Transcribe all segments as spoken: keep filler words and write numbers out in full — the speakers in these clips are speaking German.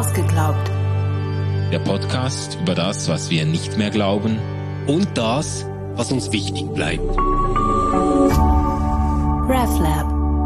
Ausgeglaubt. Der Podcast über das, was wir nicht mehr glauben und das, was uns wichtig bleibt. RefLab.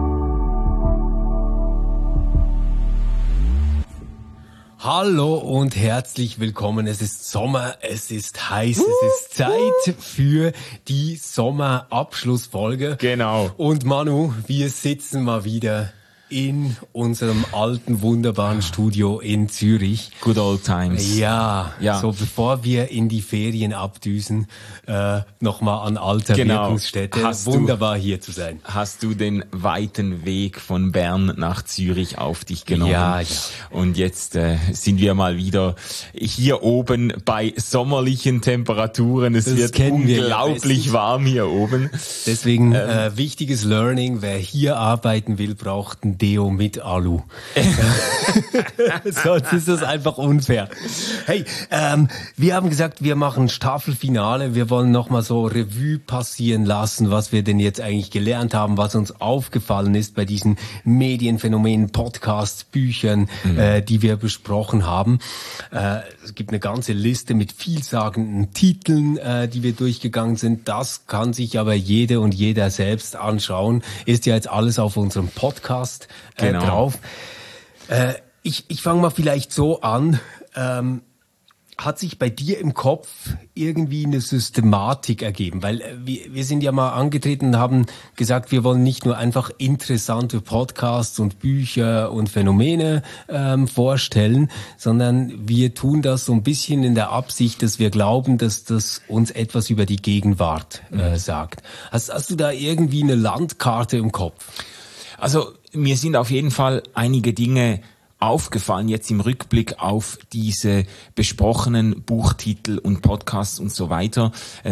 Hallo und herzlich willkommen. Es ist Sommer, es ist heiß, es ist Zeit für die Sommerabschlussfolge. Genau. Und Manu, wir sitzen mal wieder in unserem alten, wunderbaren Studio in Zürich. Good old times. Ja, ja. So bevor wir in die Ferien abdüsen, äh, nochmal an alter genau. Wirkungsstätte. Hast Wunderbar du, hier zu sein. Hast du den weiten Weg von Bern nach Zürich auf dich genommen? Ja, ja. Und jetzt äh, sind wir mal wieder hier oben bei sommerlichen Temperaturen. Es Das wird unglaublich warm hier oben. Deswegen ähm, äh, wichtiges Learning, wer hier arbeiten will, braucht ein Deo mit Alu. Sonst ist das einfach unfair. Hey, ähm, wir haben gesagt, wir machen Staffelfinale. Wir wollen nochmal so Revue passieren lassen, was wir denn jetzt eigentlich gelernt haben, was uns aufgefallen ist bei diesen Medienphänomenen, Podcasts, Büchern, mhm. äh, die wir besprochen haben. Äh, es gibt eine ganze Liste mit vielsagenden Titeln, äh, die wir durchgegangen sind. Das kann sich aber jede und jeder selbst anschauen. Ist ja jetzt alles auf unserem Podcast Äh, genau. drauf. Äh, ich ich fange mal vielleicht so an. Ähm, hat sich bei dir im Kopf irgendwie eine Systematik ergeben? Weil äh, wir, wir sind ja mal angetreten und haben gesagt, wir wollen nicht nur einfach interessante Podcasts und Bücher und Phänomene ähm, vorstellen, sondern wir tun das so ein bisschen in der Absicht, dass wir glauben, dass das uns etwas über die Gegenwart äh, mhm. sagt. Hast, hast du da irgendwie eine Landkarte im Kopf? Also mir sind auf jeden Fall einige Dinge aufgefallen jetzt im Rückblick auf diese besprochenen Buchtitel und Podcasts und so weiter,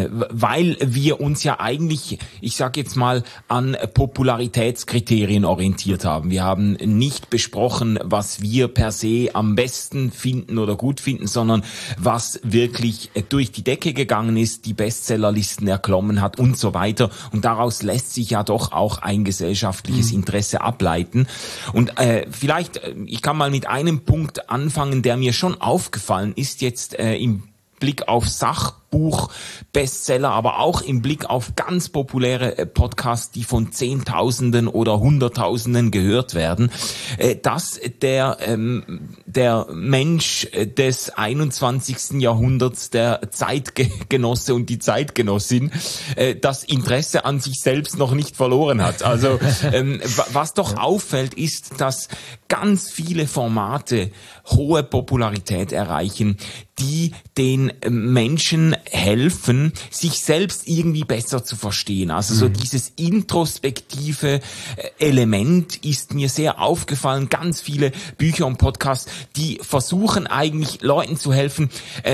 weil wir uns ja eigentlich, ich sage jetzt mal, an Popularitätskriterien orientiert haben. Wir haben nicht besprochen, was wir per se am besten finden oder gut finden, sondern was wirklich durch die Decke gegangen ist, die Bestsellerlisten erklommen hat und so weiter. Und daraus lässt sich ja doch auch ein gesellschaftliches Interesse ableiten. Und äh, vielleicht, ich kann mal mit einem Punkt anfangen, der mir schon aufgefallen ist jetzt äh, im Blick auf Sachbuch, Bestseller, aber auch im Blick auf ganz populäre äh, Podcasts, die von Zehntausenden oder Hunderttausenden gehört werden, äh, dass der ähm, der Mensch des einundzwanzigsten Jahrhunderts, der Zeitgenosse und die Zeitgenossin, äh, das Interesse an sich selbst noch nicht verloren hat. Also ähm, was doch auffällt, ist, dass ganz viele Formate hohe Popularität erreichen, die den Menschen helfen, sich selbst irgendwie besser zu verstehen. Also so dieses introspektive Element ist mir sehr aufgefallen. Ganz viele Bücher und Podcasts, die versuchen eigentlich Leuten zu helfen,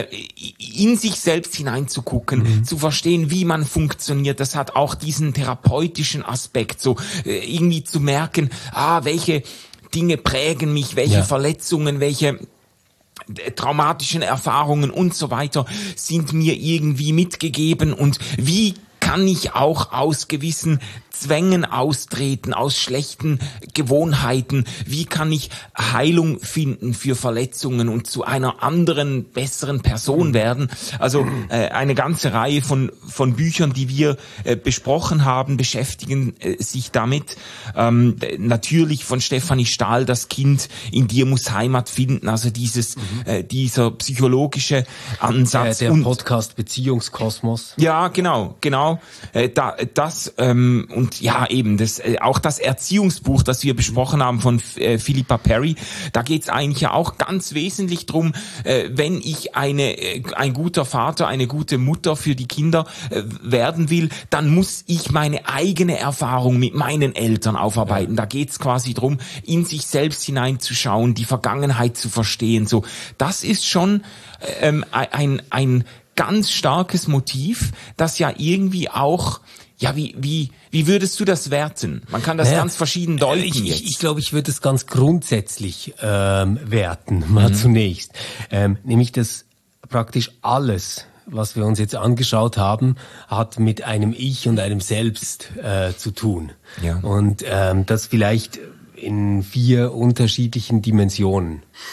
in sich selbst hineinzugucken, mhm. zu verstehen, wie man funktioniert. Das hat auch diesen therapeutischen Aspekt, so irgendwie zu merken, ah, welche Dinge prägen mich, welche ja. Verletzungen, welche traumatischen Erfahrungen und so weiter sind mir irgendwie mitgegeben und wie kann ich auch aus gewissen Zwängen austreten, aus schlechten Gewohnheiten? Wie kann ich Heilung finden für Verletzungen und zu einer anderen, besseren Person werden? Also äh, eine ganze Reihe von von Büchern, die wir äh, besprochen haben, beschäftigen äh, sich damit. Ähm, natürlich von Stefanie Stahl, Das Kind in dir muss Heimat finden. Also dieses mhm. äh, dieser psychologische Ansatz. Der, der und, Podcast Beziehungskosmos. Ja, genau, genau. Äh, da, das ähm, und ja eben das äh, auch das Erziehungsbuch, das wir besprochen haben von äh, Philippa Perry, da geht's eigentlich ja auch ganz wesentlich drum, äh, wenn ich eine äh, ein guter Vater, eine gute Mutter für die Kinder äh, werden will, dann muss ich meine eigene Erfahrung mit meinen Eltern aufarbeiten. Da geht's quasi drum, in sich selbst hineinzuschauen, die Vergangenheit zu verstehen. So, das ist schon ähm, ein ein ganz starkes Motiv, das ja irgendwie auch, ja, wie wie wie würdest du das werten? Man kann das naja, ganz verschieden deuten ich, jetzt. Ich, ich glaube, ich würde es ganz grundsätzlich ähm, werten, mal mhm. zunächst. Ähm, nämlich, dass praktisch alles, was wir uns jetzt angeschaut haben, hat mit einem Ich und einem Selbst äh, zu tun. Ja. Und ähm, das vielleicht in vier unterschiedlichen Dimensionen.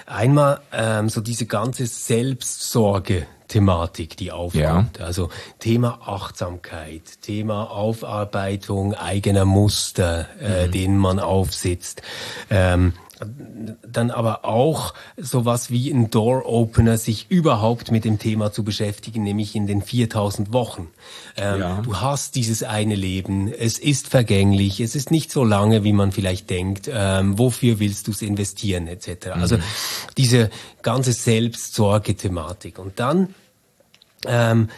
Einmal ähm, so diese ganze Selbstsorge. Thematik, die aufkommt. Ja. Also Thema Achtsamkeit, Thema Aufarbeitung eigener Muster, äh, mhm. denen man aufsitzt. Ähm, dann aber auch sowas wie ein Door-Opener, sich überhaupt mit dem Thema zu beschäftigen, nämlich in den viertausend Wochen. Ähm, ja. Du hast dieses eine Leben, es ist vergänglich, es ist nicht so lange, wie man vielleicht denkt. Ähm, wofür willst du es investieren, et cetera. Mhm. Also diese ganze Selbstsorge-Thematik. Und dann ähm,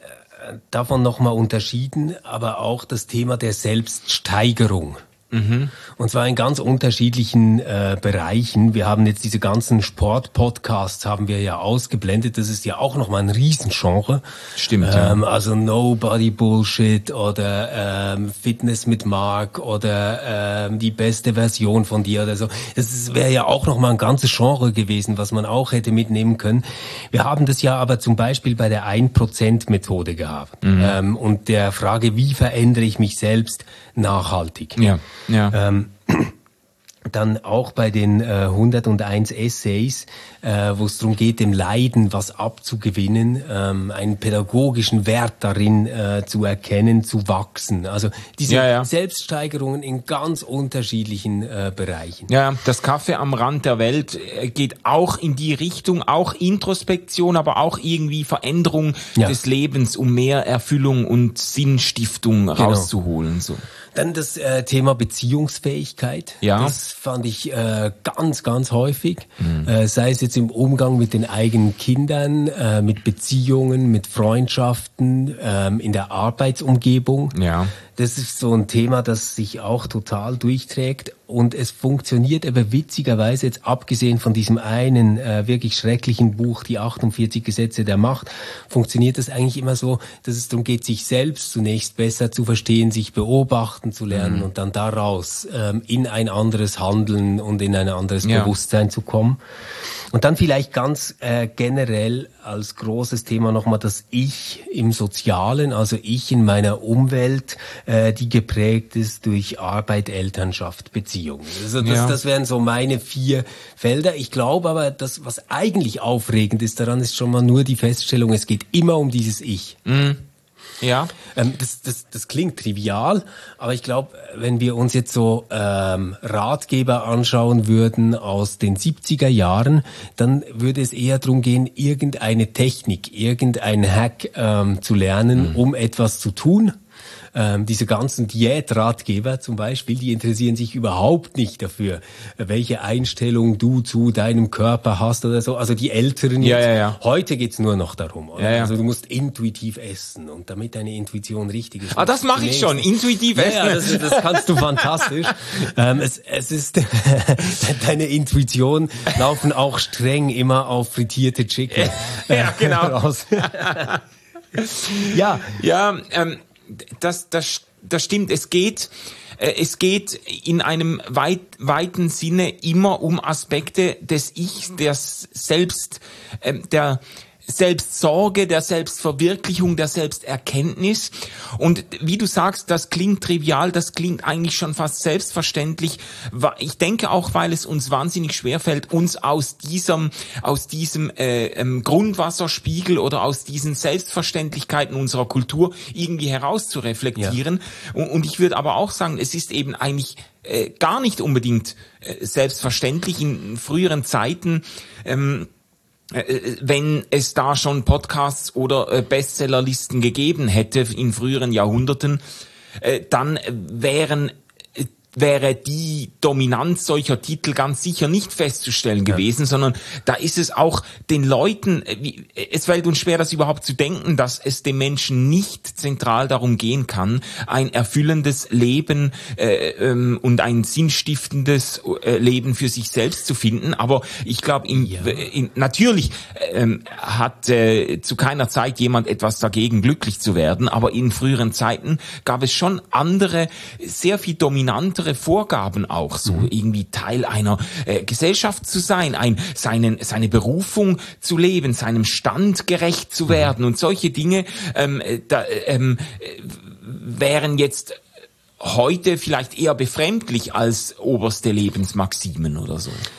davon nochmal unterschieden, aber auch das Thema der Selbststeigerung. Mhm. Und zwar in ganz unterschiedlichen äh, Bereichen. Wir haben jetzt diese ganzen Sport-Podcasts haben wir ja ausgeblendet. Das ist ja auch nochmal ein Riesengenre. Stimmt, ähm, ja. Also Nobody Bullshit oder ähm, Fitness mit Mark oder ähm, die beste Version von dir oder so. Das wäre ja auch nochmal ein ganzes Genre gewesen, was man auch hätte mitnehmen können. Wir haben das ja aber zum Beispiel bei der ein Prozent Methode gehabt. Mhm. Ähm, und der Frage, wie verändere ich mich selbst nachhaltig? Ja. Ja. Ähm, dann auch bei den äh, hunderteins Essays, äh, wo es darum geht, dem Leiden was abzugewinnen, ähm, einen pädagogischen Wert darin äh, zu erkennen, zu wachsen. Also diese ja, ja. Selbststeigerungen in ganz unterschiedlichen äh, Bereichen. Ja, das Café am Rand der Welt geht auch in die Richtung, auch Introspektion, aber auch irgendwie Veränderung ja. des Lebens, um mehr Erfüllung und Sinnstiftung genau. rauszuholen. So. Dann das äh, Thema Beziehungsfähigkeit. Ja. Das fand ich äh, ganz, ganz häufig. Mhm. Äh, sei es jetzt im Umgang mit den eigenen Kindern, äh, mit Beziehungen, mit Freundschaften, ähm, in der Arbeitsumgebung. Ja. Das ist so ein Thema, das sich auch total durchträgt. Und es funktioniert aber witzigerweise jetzt abgesehen von diesem einen äh, wirklich schrecklichen Buch, die achtundvierzig Gesetze der Macht, funktioniert das eigentlich immer so, dass es darum geht, sich selbst zunächst besser zu verstehen, sich beobachten zu lernen mhm. und dann daraus ähm, in ein anderes Handeln und in ein anderes ja. Bewusstsein zu kommen. Und dann vielleicht ganz äh, generell als großes Thema nochmal das Ich im Sozialen, also ich in meiner Umwelt, äh, die geprägt ist durch Arbeit, Elternschaft, Beziehungen. Also das, ja. das wären so meine vier Felder. Ich glaube aber, das, was eigentlich aufregend ist daran, ist schon mal nur die Feststellung, es geht immer um dieses Ich. Mhm. Ja. Ähm, das, das, das klingt trivial, aber ich glaube, wenn wir uns jetzt so ähm, Ratgeber anschauen würden aus den siebziger Jahren, dann würde es eher darum gehen, irgendeine Technik, irgendein Hack ähm, zu lernen, mhm. um etwas zu tun. Ähm, diese ganzen Diätratgeber zum Beispiel, die interessieren sich überhaupt nicht dafür, welche Einstellung du zu deinem Körper hast oder so. Also die Älteren ja, jetzt. Ja, ja. Heute geht's nur noch darum. Oder? Ja, ja. Also du musst intuitiv essen und damit deine Intuition richtig ist. Ah, das mache ich schon, intuitiv essen. Ja, ja, das, das kannst du fantastisch. ähm, es, es ist deine Intuition laufen auch streng immer auf frittierte Chicken. Ja, genau. Raus. ja, ja. Ähm, Das, das, das stimmt. Es geht, äh, es geht in einem weit, weiten Sinne immer um Aspekte des Ichs, der Selbst, äh, der Selbstsorge, der Selbstverwirklichung, der Selbsterkenntnis. Und wie du sagst, das klingt trivial, das klingt eigentlich schon fast selbstverständlich. Ich denke auch, weil es uns wahnsinnig schwerfällt, uns aus diesem, aus diesem äh, ähm, Grundwasserspiegel oder aus diesen Selbstverständlichkeiten unserer Kultur irgendwie herauszureflektieren. Ja. Und, und ich würde aber auch sagen, es ist eben eigentlich äh, gar nicht unbedingt äh, selbstverständlich in früheren Zeiten, ähm, wenn es da schon Podcasts oder Bestsellerlisten gegeben hätte in früheren Jahrhunderten, dann wären wäre die Dominanz solcher Titel ganz sicher nicht festzustellen gewesen, ja. sondern da ist es auch den Leuten, es fällt uns schwer, das überhaupt zu denken, dass es dem Menschen nicht zentral darum gehen kann, ein erfüllendes Leben äh, ähm, und ein sinnstiftendes äh, Leben für sich selbst zu finden. Aber ich glaube, ja. in, natürlich ähm, hat äh, zu keiner Zeit jemand etwas dagegen, glücklich zu werden, aber in früheren Zeiten gab es schon andere, sehr viel dominantere Vorgaben auch, so mhm. irgendwie Teil einer äh, Gesellschaft zu sein, ein seinen seine Berufung zu leben, seinem Stand gerecht zu werden mhm. und solche Dinge ähm, da, ähm, wären jetzt heute vielleicht eher befremdlich als oberste Lebensmaximen oder so.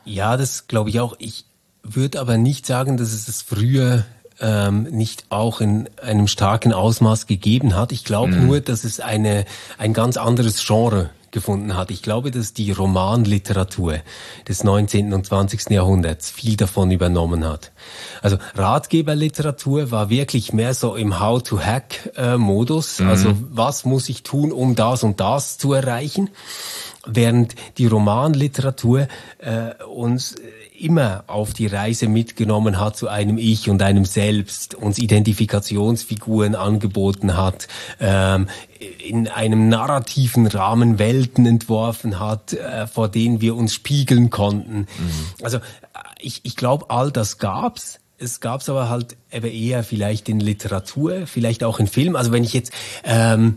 Ja, das glaube ich auch. Ich würde aber nicht sagen, dass es das früher ähm, nicht auch in einem starken Ausmaß gegeben hat. Ich glaube mhm. nur, dass es eine ein ganz anderes Genre gefunden hat. Ich glaube, dass die Romanliteratur des neunzehnten und zwanzigsten Jahrhunderts viel davon übernommen hat. Also Ratgeberliteratur war wirklich mehr so im How-to-Hack-Modus. Mhm. Also was muss ich tun, um das und das zu erreichen? Während die Romanliteratur äh, uns immer auf die Reise mitgenommen hat zu einem Ich und einem Selbst, uns Identifikationsfiguren angeboten hat, ähm, in einem narrativen Rahmen Welten entworfen hat, äh, vor denen wir uns spiegeln konnten. Mhm. Also ich, ich glaube, all das gab's. Es gab's aber halt eben eher vielleicht in Literatur, vielleicht auch in Film. Also wenn ich jetzt ähm,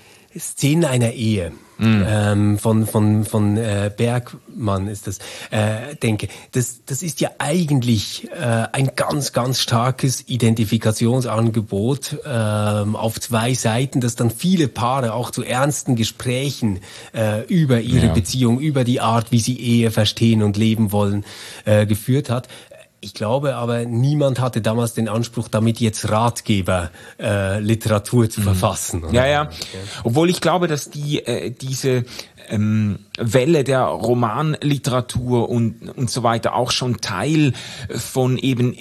Szenen einer Ehe mm. ähm, von von von äh, Bergmann ist das, äh, denke, das das ist ja eigentlich äh, ein ganz ganz starkes Identifikationsangebot ähm, auf zwei Seiten, das dann viele Paare auch zu ernsten Gesprächen äh, über ihre ja. Beziehung, über die Art, wie sie Ehe verstehen und leben wollen, äh, geführt hat. Ich glaube aber, niemand hatte damals den Anspruch, damit jetzt Ratgeber äh, Literatur zu verfassen. Oder? Ja, ja. Obwohl ich glaube, dass die äh, diese ähm, Welle der Romanliteratur und und so weiter auch schon Teil von eben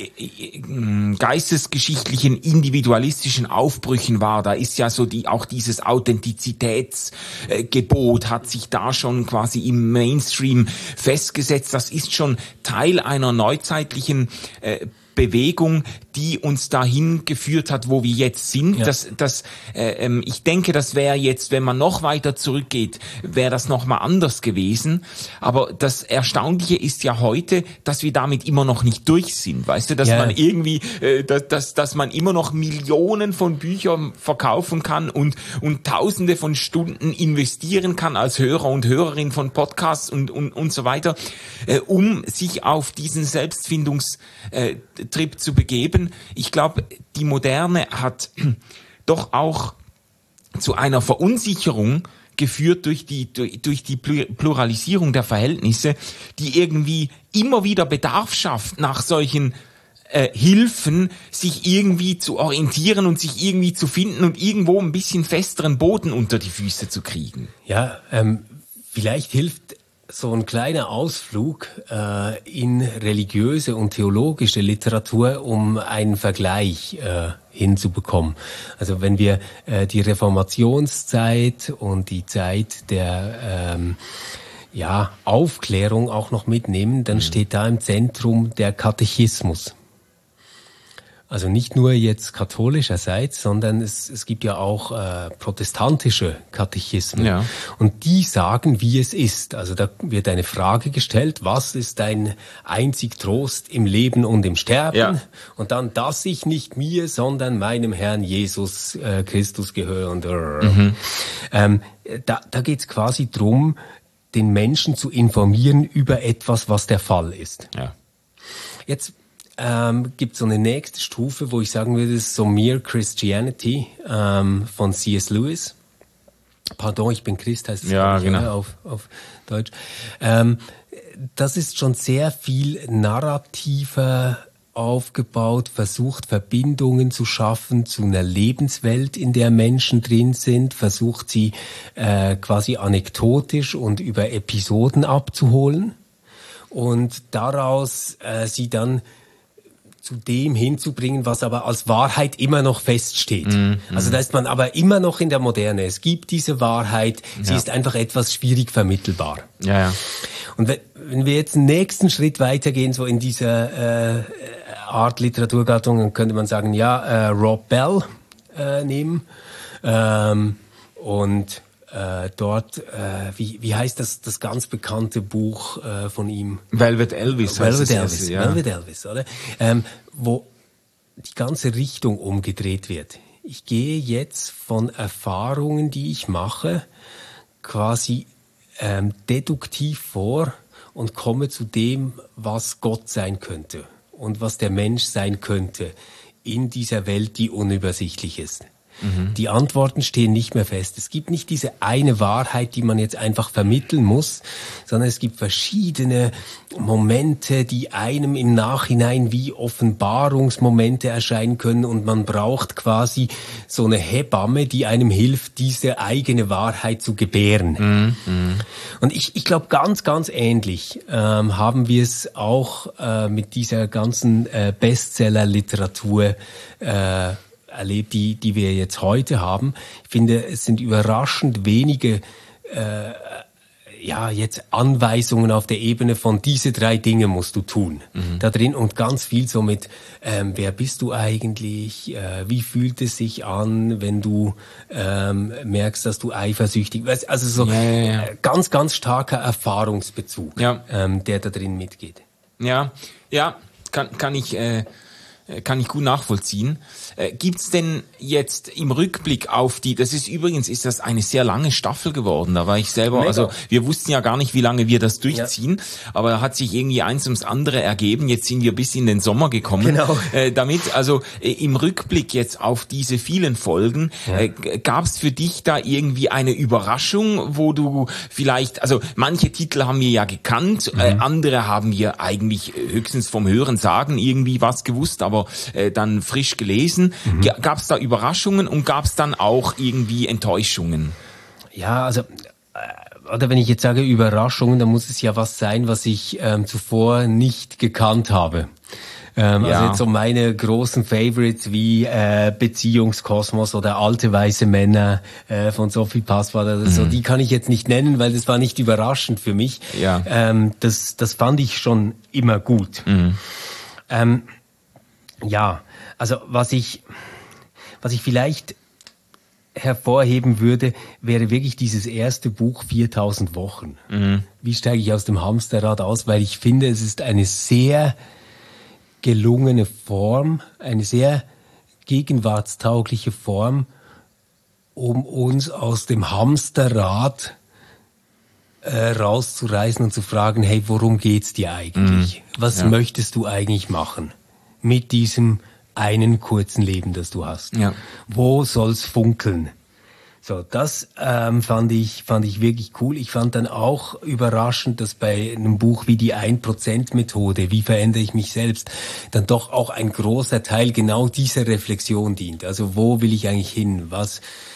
äh, geistesgeschichtlichen, individualistischen Aufbrüchen war. Da ist ja so die auch dieses Authentizitätsgebot äh, hat sich da schon quasi im Mainstream festgesetzt. Das ist schon Teil einer neuzeitlichen äh, Bewegung, die uns dahin geführt hat, wo wir jetzt sind. Ja. Das, das, äh, ähm, ich denke, das wäre jetzt, wenn man noch weiter zurückgeht, wäre das noch mal anders gewesen. Aber das Erstaunliche ist ja heute, dass wir damit immer noch nicht durch sind. Weißt du, dass ja. man irgendwie, äh, dass, dass, dass man immer noch Millionen von Büchern verkaufen kann und und Tausende von Stunden investieren kann als Hörer und Hörerin von Podcasts und und und so weiter, äh, um sich auf diesen Selbstfindungs äh, Trip zu begeben. Ich glaube, die Moderne hat doch auch zu einer Verunsicherung geführt durch die durch, durch die Pluralisierung der Verhältnisse, die irgendwie immer wieder Bedarf schafft nach solchen äh, Hilfen, sich irgendwie zu orientieren und sich irgendwie zu finden und irgendwo ein bisschen festeren Boden unter die Füße zu kriegen. Ja, ähm, vielleicht hilft so ein kleiner Ausflug äh, in religiöse und theologische Literatur, um einen Vergleich äh, hinzubekommen. Also wenn wir äh, die Reformationszeit und die Zeit der ähm, ja, Aufklärung auch noch mitnehmen, dann mhm. steht da im Zentrum der Katechismus. Also nicht nur jetzt katholischerseits, sondern es, es gibt ja auch äh, protestantische Katechismen. Ja. Und die sagen, wie es ist. Also da wird eine Frage gestellt, was ist dein einzig Trost im Leben und im Sterben? Ja. Und dann, dass ich nicht mir, sondern meinem Herrn Jesus äh, Christus gehöre. Und, mhm. ähm, da, da geht es quasi drum, den Menschen zu informieren über etwas, was der Fall ist. Ja. Jetzt Ähm, gibt so eine nächste Stufe, wo ich sagen würde, das ist so Mere Christianity ähm, von C S Lewis. Pardon, ich bin Christ, heißt es ja, genau. ja, auf, auf Deutsch. Ähm, das ist schon sehr viel narrativer aufgebaut, versucht Verbindungen zu schaffen zu einer Lebenswelt, in der Menschen drin sind, versucht sie äh, quasi anekdotisch und über Episoden abzuholen und daraus äh, sie dann zu dem hinzubringen, was aber als Wahrheit immer noch feststeht. Mm, mm. Also da ist man aber immer noch in der Moderne. Es gibt diese Wahrheit, sie ja. ist einfach etwas schwierig vermittelbar. Ja, ja. Und wenn wir jetzt einen nächsten Schritt weitergehen, so in dieser äh, Art Literaturgattung, dann könnte man sagen, ja, äh, Rob Bell äh, nehmen ähm, und Äh, dort, äh, wie, wie heißt das, das ganz bekannte Buch äh, von ihm? Velvet Elvis. Velvet Elvis, erste, ja. Velvet Elvis, oder? Ähm, wo die ganze Richtung umgedreht wird. Ich gehe jetzt von Erfahrungen, die ich mache, quasi ähm, deduktiv vor und komme zu dem, was Gott sein könnte und was der Mensch sein könnte in dieser Welt, die unübersichtlich ist. Mhm. Die Antworten stehen nicht mehr fest. Es gibt nicht diese eine Wahrheit, die man jetzt einfach vermitteln muss, sondern es gibt verschiedene Momente, die einem im Nachhinein wie Offenbarungsmomente erscheinen können und man braucht quasi so eine Hebamme, die einem hilft, diese eigene Wahrheit zu gebären. Mhm. Und ich, ich glaube, ganz, ganz ähnlich ähm, haben wir es auch äh, mit dieser ganzen äh, Bestseller-Literatur äh, erlebt, die, die wir jetzt heute haben. Ich finde, es sind überraschend wenige äh, ja, jetzt Anweisungen auf der Ebene von diese drei Dinge musst du tun. Mhm. Da drin und ganz viel so mit, ähm, wer bist du eigentlich, äh, wie fühlt es sich an, wenn du ähm, merkst, dass du eifersüchtig bist. Also so ja, ja, ja. Äh, ganz, ganz starker Erfahrungsbezug, ja. ähm, der da drin mitgeht. Ja, ja, kann, kann ich... Äh kann ich gut nachvollziehen. Äh, gibt's denn jetzt im Rückblick auf die, das ist übrigens, ist das eine sehr lange Staffel geworden, da war ich selber, Mega. also wir wussten ja gar nicht, wie lange wir das durchziehen, ja. aber da hat sich irgendwie eins ums andere ergeben, jetzt sind wir bis in den Sommer gekommen. Genau. Äh, damit, also äh, im Rückblick jetzt auf diese vielen Folgen, ja. äh, gab's für dich da irgendwie eine Überraschung, wo du vielleicht, also manche Titel haben wir ja gekannt, mhm. äh, andere haben wir eigentlich höchstens vom Hören sagen irgendwie was gewusst, aber aber äh, dann frisch gelesen. Mhm. Gab es da Überraschungen und gab es dann auch irgendwie Enttäuschungen? Ja, also äh, oder wenn ich jetzt sage Überraschungen, dann muss es ja was sein, was ich ähm, zuvor nicht gekannt habe. Ähm, ja. Also jetzt so meine großen Favorites wie äh, Beziehungskosmos oder Alte weiße Männer äh, von Sophie Passwort, also mhm. so, die kann ich jetzt nicht nennen, weil das war nicht überraschend für mich. Ja. Ähm, das, das fand ich schon immer gut. Mhm. Ähm, Ja, also was ich, was ich vielleicht hervorheben würde, wäre wirklich dieses erste Buch viertausend Wochen. Mhm. Wie steige ich aus dem Hamsterrad aus? Weil ich finde, es ist eine sehr gelungene Form, eine sehr gegenwartstaugliche Form, um uns aus dem Hamsterrad äh, rauszureißen und zu fragen, hey, worum geht's dir eigentlich? Mhm. Was ja. möchtest du eigentlich machen mit diesem einen kurzen Leben, das du hast? Ja. Wo soll's funkeln? So, das ähm, fand ich fand ich wirklich cool. Ich fand dann auch überraschend, dass bei einem Buch wie die ein Prozent Methode, wie verändere ich mich selbst, dann doch auch ein großer Teil genau dieser Reflexion dient. Also wo will ich eigentlich hin? Was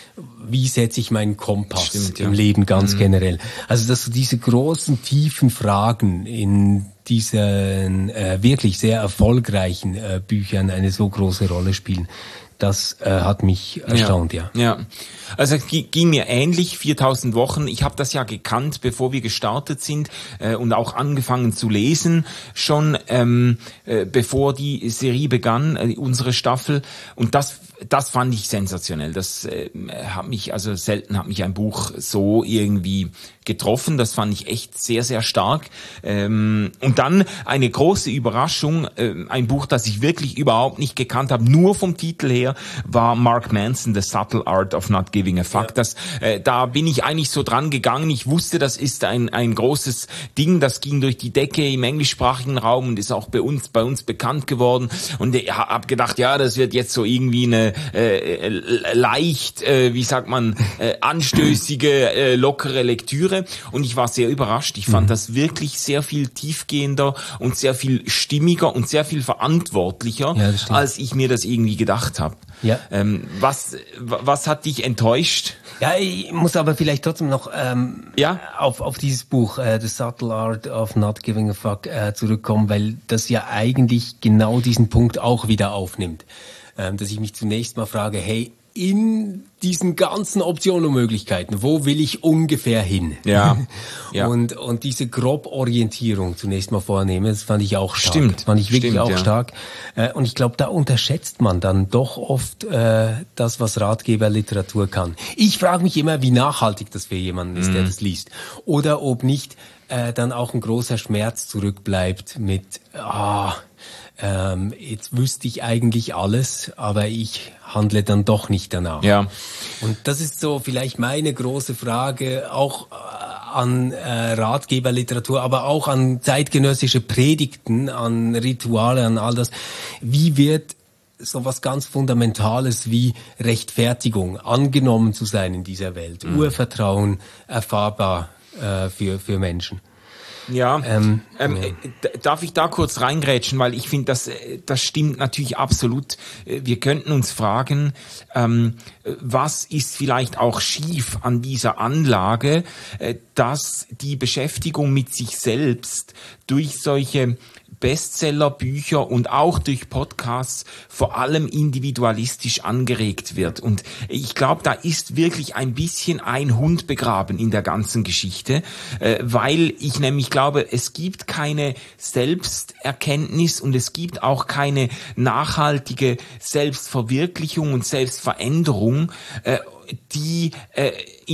Wie setze ich meinen Kompass Stimmt, im ja. Leben ganz mhm. generell? Also, dass so diese großen, tiefen Fragen in diesen äh, wirklich sehr erfolgreichen äh, Büchern eine so große Rolle spielen, das äh, hat mich erstaunt, ja. Ja, ja. Also es ging mir ähnlich, viertausend Wochen. Ich habe das ja gekannt, bevor wir gestartet sind äh, und auch angefangen zu lesen, schon ähm, äh, bevor die Serie begann, äh, unsere Staffel. Und das das fand ich sensationell. Das äh, hat mich, also selten hat mich ein Buch so irgendwie getroffen. Das fand ich echt sehr, sehr stark. Ähm, und dann eine große Überraschung, äh, ein Buch, das ich wirklich überhaupt nicht gekannt habe, nur vom Titel her, war Mark Manson, The Subtle Art of Not Giving a Fuck. Ja. Das, äh, da bin ich eigentlich so dran gegangen. Ich wusste, das ist ein ein großes Ding, das ging durch die Decke im englischsprachigen Raum und ist auch bei uns bei uns bekannt geworden. Und ich habe gedacht, ja, das wird jetzt so irgendwie eine äh, leicht, äh, wie sagt man, äh, anstößige, äh, lockere Lektüre. Und ich war sehr überrascht. Ich fand mhm. das wirklich sehr viel tiefgehender und sehr viel stimmiger und sehr viel verantwortlicher, ja, als ich mir das irgendwie gedacht habe. Ja. Ähm, was was hat dich enttäuscht? Ja, ich muss aber vielleicht trotzdem noch ähm, ja? auf auf dieses Buch äh, The Subtle Art of Not Giving a Fuck äh, zurückkommen, weil das ja eigentlich genau diesen Punkt auch wieder aufnimmt, ähm, dass ich mich zunächst mal frage, hey, in diesen ganzen Optionen und Möglichkeiten, wo will ich ungefähr hin? Ja. ja. Und und diese Groborientierung zunächst mal vornehmen, das fand ich auch stark. Stimmt. Fand ich wirklich Stimmt, auch ja. stark. Und ich glaube, da unterschätzt man dann doch oft äh, das, was Ratgeberliteratur kann. Ich frage mich immer, wie nachhaltig das für jemanden ist, mhm. der das liest. Oder ob nicht äh, dann auch ein großer Schmerz zurückbleibt mit, ah, ähm, jetzt wüsste ich eigentlich alles, aber ich handle dann doch nicht danach. Ja. Und das ist so vielleicht meine große Frage, auch an äh, Ratgeberliteratur, aber auch an zeitgenössische Predigten, an Rituale, an all das. Wie wird so was ganz Fundamentales wie Rechtfertigung, angenommen zu sein in dieser Welt, mhm. Urvertrauen erfahrbar äh, für für Menschen. Ja, ähm, ähm, ja. Darf ich da kurz reingrätschen, weil ich finde, das, das stimmt natürlich absolut. Wir könnten uns fragen, ähm, was ist vielleicht auch schief an dieser Anlage, dass die Beschäftigung mit sich selbst durch solche Bestsellerbücher und auch durch Podcasts vor allem individualistisch angeregt wird. Und ich glaube, da ist wirklich ein bisschen ein Hund begraben in der ganzen Geschichte, äh, weil ich nämlich glaube, es gibt keine Selbsterkenntnis und es gibt auch keine nachhaltige Selbstverwirklichung und Selbstveränderung, äh, die äh,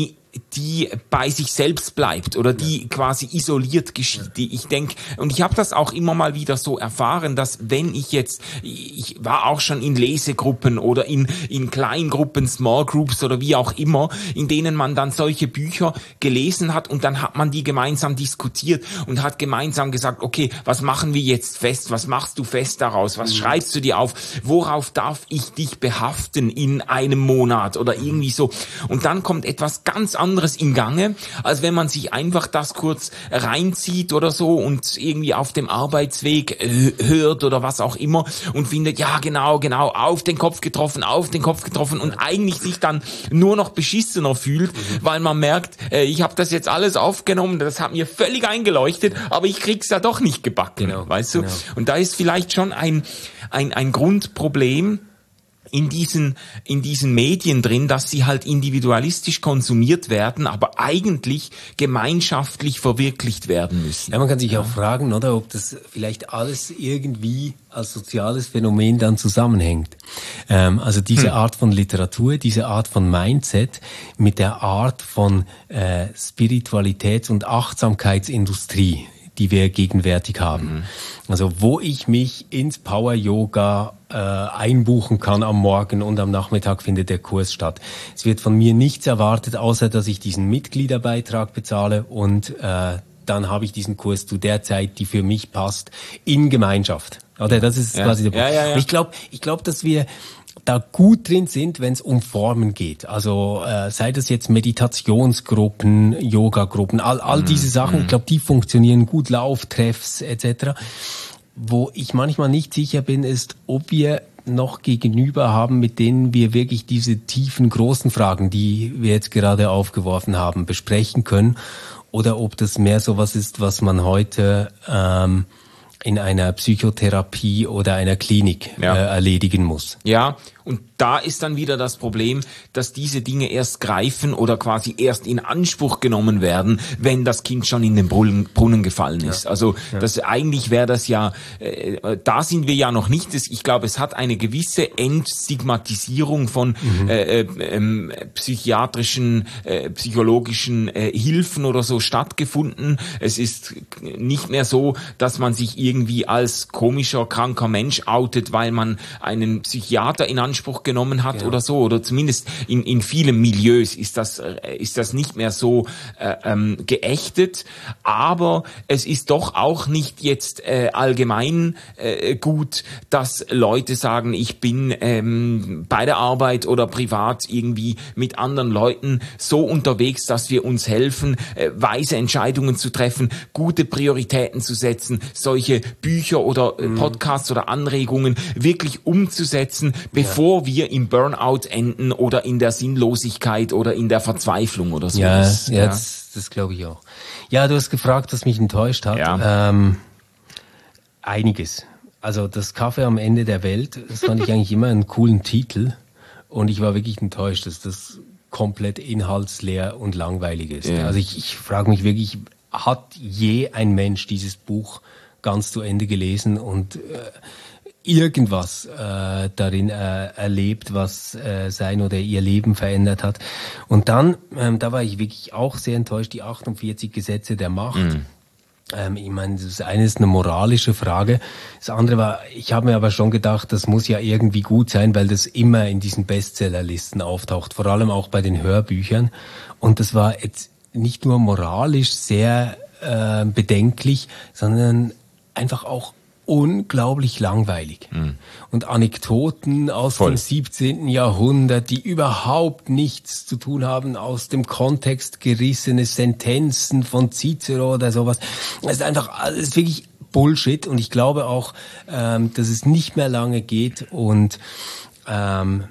die bei sich selbst bleibt oder die quasi isoliert geschieht. Die, ich denke, und ich habe das auch immer mal wieder so erfahren, dass wenn ich jetzt, ich war auch schon in Lesegruppen oder in in Kleingruppen, Small Groups oder wie auch immer, in denen man dann solche Bücher gelesen hat und dann hat man die gemeinsam diskutiert und hat gemeinsam gesagt, okay, was machen wir jetzt fest? Was machst du fest daraus? Was mhm. schreibst du dir auf? Worauf darf ich dich behaften in einem Monat oder irgendwie so? Und dann kommt etwas ganz anderes in Gange, als wenn man sich einfach das kurz reinzieht oder so und irgendwie auf dem Arbeitsweg äh, hört oder was auch immer und findet, ja genau, genau, auf den Kopf getroffen, auf den Kopf getroffen und eigentlich sich dann nur noch beschissener fühlt, mhm. weil man merkt, äh, ich habe das jetzt alles aufgenommen, das hat mir völlig eingeleuchtet, aber ich krieg's ja doch nicht gebacken, genau, weißt du? Genau. Und da ist vielleicht schon ein ein ein Grundproblem in diesen in diesen Medien drin, dass sie halt individualistisch konsumiert werden, aber eigentlich gemeinschaftlich verwirklicht werden müssen. Ja, man kann sich auch fragen, oder, ob das vielleicht alles irgendwie als soziales Phänomen dann zusammenhängt. Ähm, also diese hm. Art von Literatur, diese Art von Mindset mit der Art von äh, Spiritualitäts- und Achtsamkeitsindustrie, die wir gegenwärtig haben. Mhm. Also wo ich mich ins Power-Yoga äh, einbuchen kann am Morgen und am Nachmittag findet der Kurs statt. Es wird von mir nichts erwartet, außer dass ich diesen Mitgliederbeitrag bezahle und äh, dann habe ich diesen Kurs zu der Zeit, die für mich passt, in Gemeinschaft. Oder das ist ja. quasi der Punkt. Ja, ja, ja. Ich glaube, ich glaube, dass wir da gut drin sind, wenn es um Formen geht. Also äh, sei das jetzt Meditationsgruppen, Yoga-Gruppen, all, all diese Sachen, ich glaube, die funktionieren gut, Lauftreffs et cetera. Wo ich manchmal nicht sicher bin, ist, ob wir noch Gegenüber haben, mit denen wir wirklich diese tiefen, großen Fragen, die wir jetzt gerade aufgeworfen haben, besprechen können. Oder ob das mehr sowas ist, was man heute ähm, in einer Psychotherapie oder einer Klinik ja. äh, erledigen muss. Ja, und da ist dann wieder das Problem, dass diese Dinge erst greifen oder quasi erst in Anspruch genommen werden, wenn das Kind schon in den Brunnen, Brunnen gefallen ist. Ja. Also ja. das eigentlich wäre das ja, äh, da sind wir ja noch nicht. Ich glaube, es hat eine gewisse Entstigmatisierung von mhm. äh, äh, psychiatrischen, äh, psychologischen äh, Hilfen oder so stattgefunden. Es ist nicht mehr so, dass man sich irgendwie als komischer, kranker Mensch outet, weil man einen Psychiater in Anspruch genommen hat ja. oder so, oder zumindest in in vielen Milieus ist das ist das nicht mehr so äh, ähm, geächtet, aber es ist doch auch nicht jetzt äh, allgemein äh, gut, dass Leute sagen, ich bin ähm, bei der Arbeit oder privat irgendwie mit anderen Leuten so unterwegs, dass wir uns helfen, äh, weise Entscheidungen zu treffen, gute Prioritäten zu setzen, solche Bücher oder äh, Podcasts oder Anregungen wirklich umzusetzen, bevor ja. wir im Burnout enden oder in der Sinnlosigkeit oder in der Verzweiflung oder so. Ja, das, ja, das, das glaube ich auch. Ja, du hast gefragt, was mich enttäuscht hat. Ja. Ähm, einiges. Also das Kaffee am Ende der Welt, das fand ich eigentlich immer einen coolen Titel und ich war wirklich enttäuscht, dass das komplett inhaltsleer und langweilig ist. Ja. Also ich, ich frage mich wirklich, hat je ein Mensch dieses Buch ganz zu Ende gelesen und äh, irgendwas äh, darin äh, erlebt, was äh, sein oder ihr Leben verändert hat. Und dann, ähm, da war ich wirklich auch sehr enttäuscht, die achtundvierzig Gesetze der Macht. Mhm. Ähm, ich meine, das eine ist eine moralische Frage. Das andere war, ich habe mir aber schon gedacht, das muss ja irgendwie gut sein, weil das immer in diesen Bestsellerlisten auftaucht, vor allem auch bei den Hörbüchern. Und das war jetzt nicht nur moralisch sehr äh, bedenklich, sondern einfach auch unglaublich langweilig. Mhm. Und Anekdoten aus Voll. dem siebzehnten Jahrhundert, die überhaupt nichts zu tun haben, aus dem Kontext gerissene Sentenzen von Cicero oder sowas. Es ist einfach, es ist wirklich Bullshit. Und ich glaube auch, ähm, dass es nicht mehr lange geht und ähm,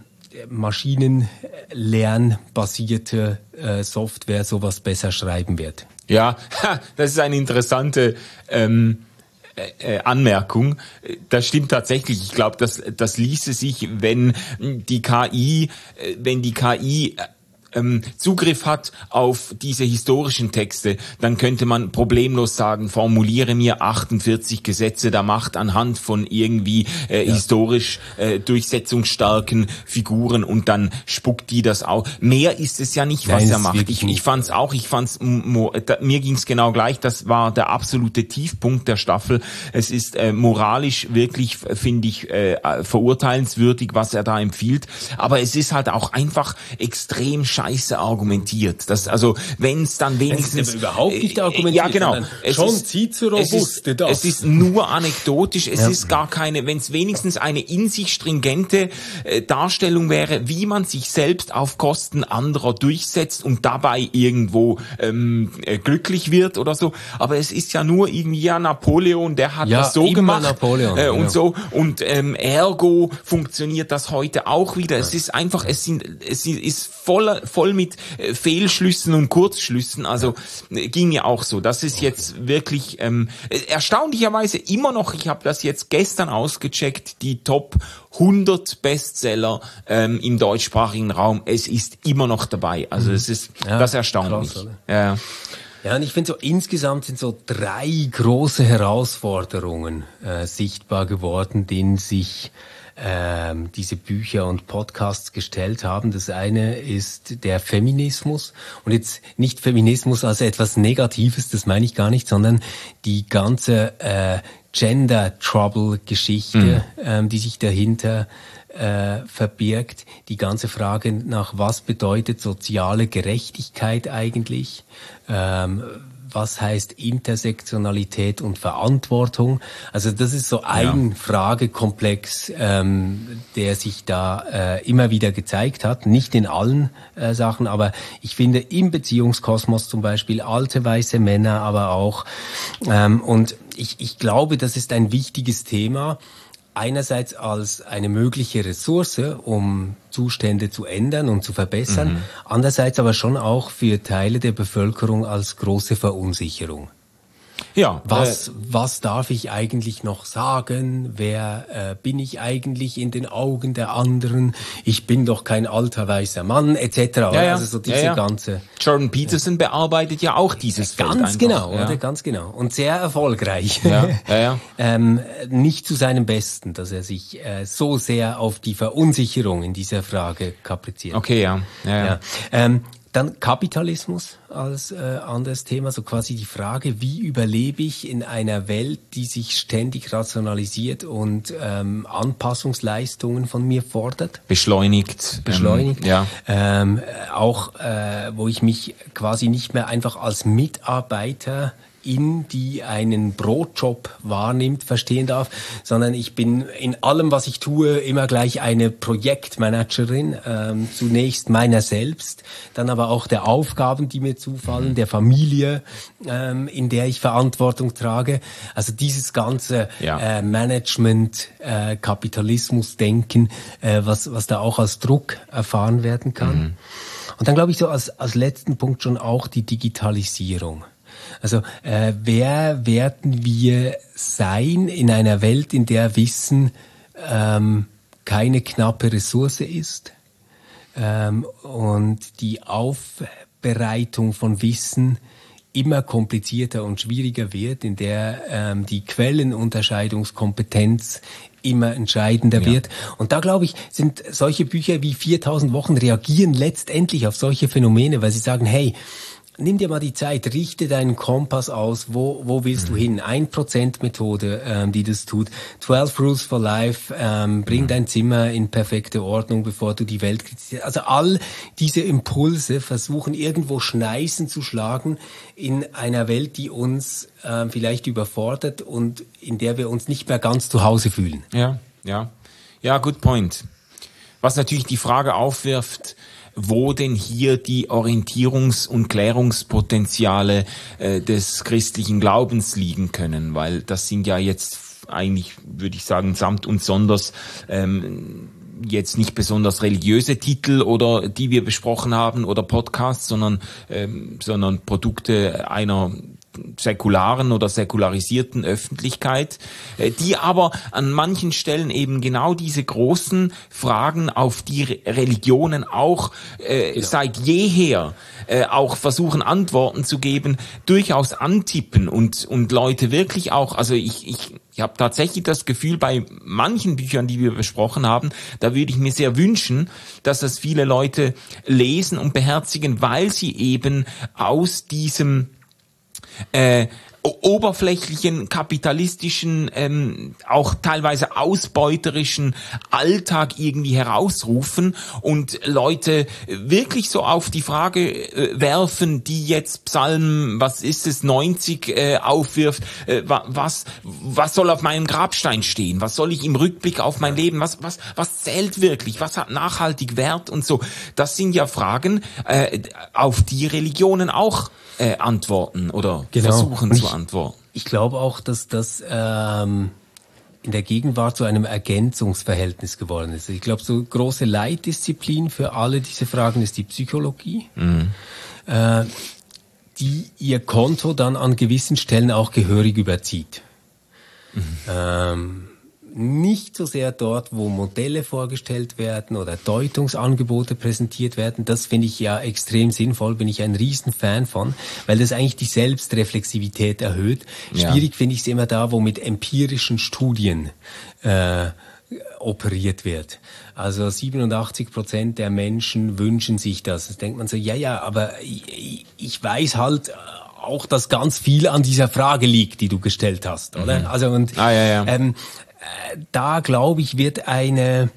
maschinenlernbasierte äh, Software sowas besser schreiben wird. Ja, das ist eine interessante ähm, äh, Anmerkung. Das stimmt tatsächlich. Ich glaube, das, das ließe sich, wenn die K I, wenn die K I ähm, Zugriff hat auf diese historischen Texte, dann könnte man problemlos sagen, formuliere mir achtundvierzig Gesetze der Macht anhand von irgendwie äh, ja. historisch äh, durchsetzungsstarken Figuren und dann spuckt die das auch. Mehr ist es ja nicht, was Nein, er macht. Ich, ich fand's auch, ich fand's, mo, da, mir ging's genau gleich, das war der absolute Tiefpunkt der Staffel. Es ist äh, moralisch wirklich, finde ich, äh, verurteilenswürdig, was er da empfiehlt, aber es ist halt auch einfach extrem scheiße argumentiert. Das, also, wenn es dann wenigstens... Es ist überhaupt nicht argumentiert. Ja, genau. Es schon ist, Cicero es wusste ist, das. Es ist nur anekdotisch, es ja. ist gar keine, wenn es wenigstens eine in sich stringente äh, Darstellung wäre, wie man sich selbst auf Kosten anderer durchsetzt und dabei irgendwo ähm, äh, glücklich wird oder so. Aber es ist ja nur irgendwie, ja, Napoleon, der hat ja, das so gemacht Napoleon, äh, und genau. so. Und ähm, ergo funktioniert das heute auch wieder. Ja. Es ist einfach, es sind, es ist voll, voll mit äh, Fehlschlüssen und Kurzschlüssen. Also äh, ging mir auch so. Das ist jetzt wirklich ähm, erstaunlicherweise immer noch, ich habe das jetzt gestern ausgecheckt, die Top hundert Bestseller ähm, im deutschsprachigen Raum. Es ist immer noch dabei. Also es ist ja, das erstaunlich. Krass, ja. Ja, und ich finde so, insgesamt sind so drei große Herausforderungen äh, sichtbar geworden, denen sich ähm, diese Bücher und Podcasts gestellt haben. Das eine ist der Feminismus. Und jetzt nicht Feminismus als etwas Negatives, das meine ich gar nicht, sondern die ganze äh, Gender-Trouble-Geschichte, mhm. ähm, die sich dahinter äh, verbirgt. Die ganze Frage nach, was bedeutet soziale Gerechtigkeit eigentlich? Ähm, was heißt Intersektionalität und Verantwortung? Also das ist so ein ja. Fragekomplex, ähm, der sich da äh, immer wieder gezeigt hat. Nicht in allen äh, Sachen, aber ich finde im Beziehungskosmos zum Beispiel alte weiße Männer, aber auch ähm, und ich, ich glaube, das ist ein wichtiges Thema. Einerseits als eine mögliche Ressource, um Zustände zu ändern und zu verbessern, mhm. andererseits aber schon auch für Teile der Bevölkerung als große Verunsicherung. Ja, was äh, was darf ich eigentlich noch sagen? Wer äh, bin ich eigentlich in den Augen der anderen? Ich bin doch kein alter weißer Mann, et cetera. Ja, ja. Also so diese ja, ja. ganze. Jordan Peterson ja. bearbeitet ja auch dieses Feld ganz einfach. genau, ja. oder ganz genau und sehr erfolgreich. Ja, ja, ja. ähm, nicht zu seinem Besten, dass er sich äh, so sehr auf die Verunsicherung in dieser Frage kapriziert. Okay, ja, ja. ja. ja. Ähm, Dann Kapitalismus als äh, anderes Thema, so quasi die Frage, wie überlebe ich in einer Welt, die sich ständig rationalisiert und ähm, Anpassungsleistungen von mir fordert? Beschleunigt. Beschleunigt. Ähm, ja. Ähm, auch, äh, wo ich mich quasi nicht mehr einfach als Mitarbeiter in die einen Brotjob wahrnimmt, verstehen darf, sondern ich bin in allem, was ich tue, immer gleich eine Projektmanagerin, ähm, zunächst meiner selbst, dann aber auch der Aufgaben, die mir zufallen, der Familie, ähm, in der ich Verantwortung trage. Also dieses ganze ja. äh, Management, äh, Kapitalismus-Denken, äh, was, was da auch als Druck erfahren werden kann. Mhm. Und dann glaube ich so als, als letzten Punkt schon auch die Digitalisierung. Also äh, wer werden wir sein in einer Welt, in der Wissen ähm, keine knappe Ressource ist ähm, und die Aufbereitung von Wissen immer komplizierter und schwieriger wird, in der ähm, die Quellenunterscheidungskompetenz immer entscheidender ja. wird. Und da, glaube ich, sind solche Bücher wie viertausend Wochen reagieren letztendlich auf solche Phänomene, weil sie sagen, hey, nimm dir mal die Zeit, richte deinen Kompass aus, wo wo willst mhm. du hin? ein Prozent Methode, ähm, die das tut. zwölf Rules for Life, ähm, bring mhm. dein Zimmer in perfekte Ordnung, bevor du die Welt kritisierst. Also all diese Impulse versuchen irgendwo Schneisen zu schlagen in einer Welt, die uns ähm, vielleicht überfordert und in der wir uns nicht mehr ganz zu Hause fühlen. Ja, ja. Ja, good point. Was natürlich die Frage aufwirft, wo denn hier die Orientierungs- und Klärungspotenziale äh, des christlichen Glaubens liegen können, weil das sind ja jetzt eigentlich, würde ich sagen, samt und sonders ähm, jetzt nicht besonders religiöse Titel oder die wir besprochen haben oder Podcasts, sondern ähm, sondern Produkte einer säkularen oder säkularisierten Öffentlichkeit, die aber an manchen Stellen eben genau diese großen Fragen, auf die Religionen auch äh, genau. seit jeher äh, auch versuchen Antworten zu geben, durchaus antippen und und Leute wirklich auch, also ich ich ich habe tatsächlich das Gefühl, bei manchen Büchern, die wir besprochen haben, da würde ich mir sehr wünschen, dass das viele Leute lesen und beherzigen, weil sie eben aus diesem Äh, oberflächlichen, kapitalistischen, ähm, auch teilweise ausbeuterischen Alltag irgendwie herausrufen und Leute wirklich so auf die Frage äh, werfen, die jetzt Psalm, was ist es, neunzig äh, aufwirft, äh, was was soll auf meinem Grabstein stehen, was soll ich im Rückblick auf mein Leben, was was was zählt wirklich, was hat nachhaltig Wert und so. Das sind ja Fragen, äh, auf die Religionen auch äh, antworten oder genau. versuchen zu antworten. Ich glaube auch, dass das ähm, in der Gegenwart zu einem Ergänzungsverhältnis geworden ist. Ich glaube, so große Leitdisziplin für alle diese Fragen ist die Psychologie, mhm. äh, die ihr Konto dann an gewissen Stellen auch gehörig überzieht. Mhm. Ähm, nicht so sehr dort, wo Modelle vorgestellt werden oder Deutungsangebote präsentiert werden. Das finde ich ja extrem sinnvoll, bin ich ein riesen Fan von, weil das eigentlich die Selbstreflexivität erhöht. Ja. Schwierig finde ich es immer da, wo mit empirischen Studien äh, operiert wird. Also siebenundachtzig Prozent der Menschen wünschen sich das. Das denkt man so, ja, ja, aber ich, ich weiß halt auch, dass ganz viel an dieser Frage liegt, die du gestellt hast, oder? Mhm. Also und ah, ja, ja. Ähm, da, glaube ich, wird eine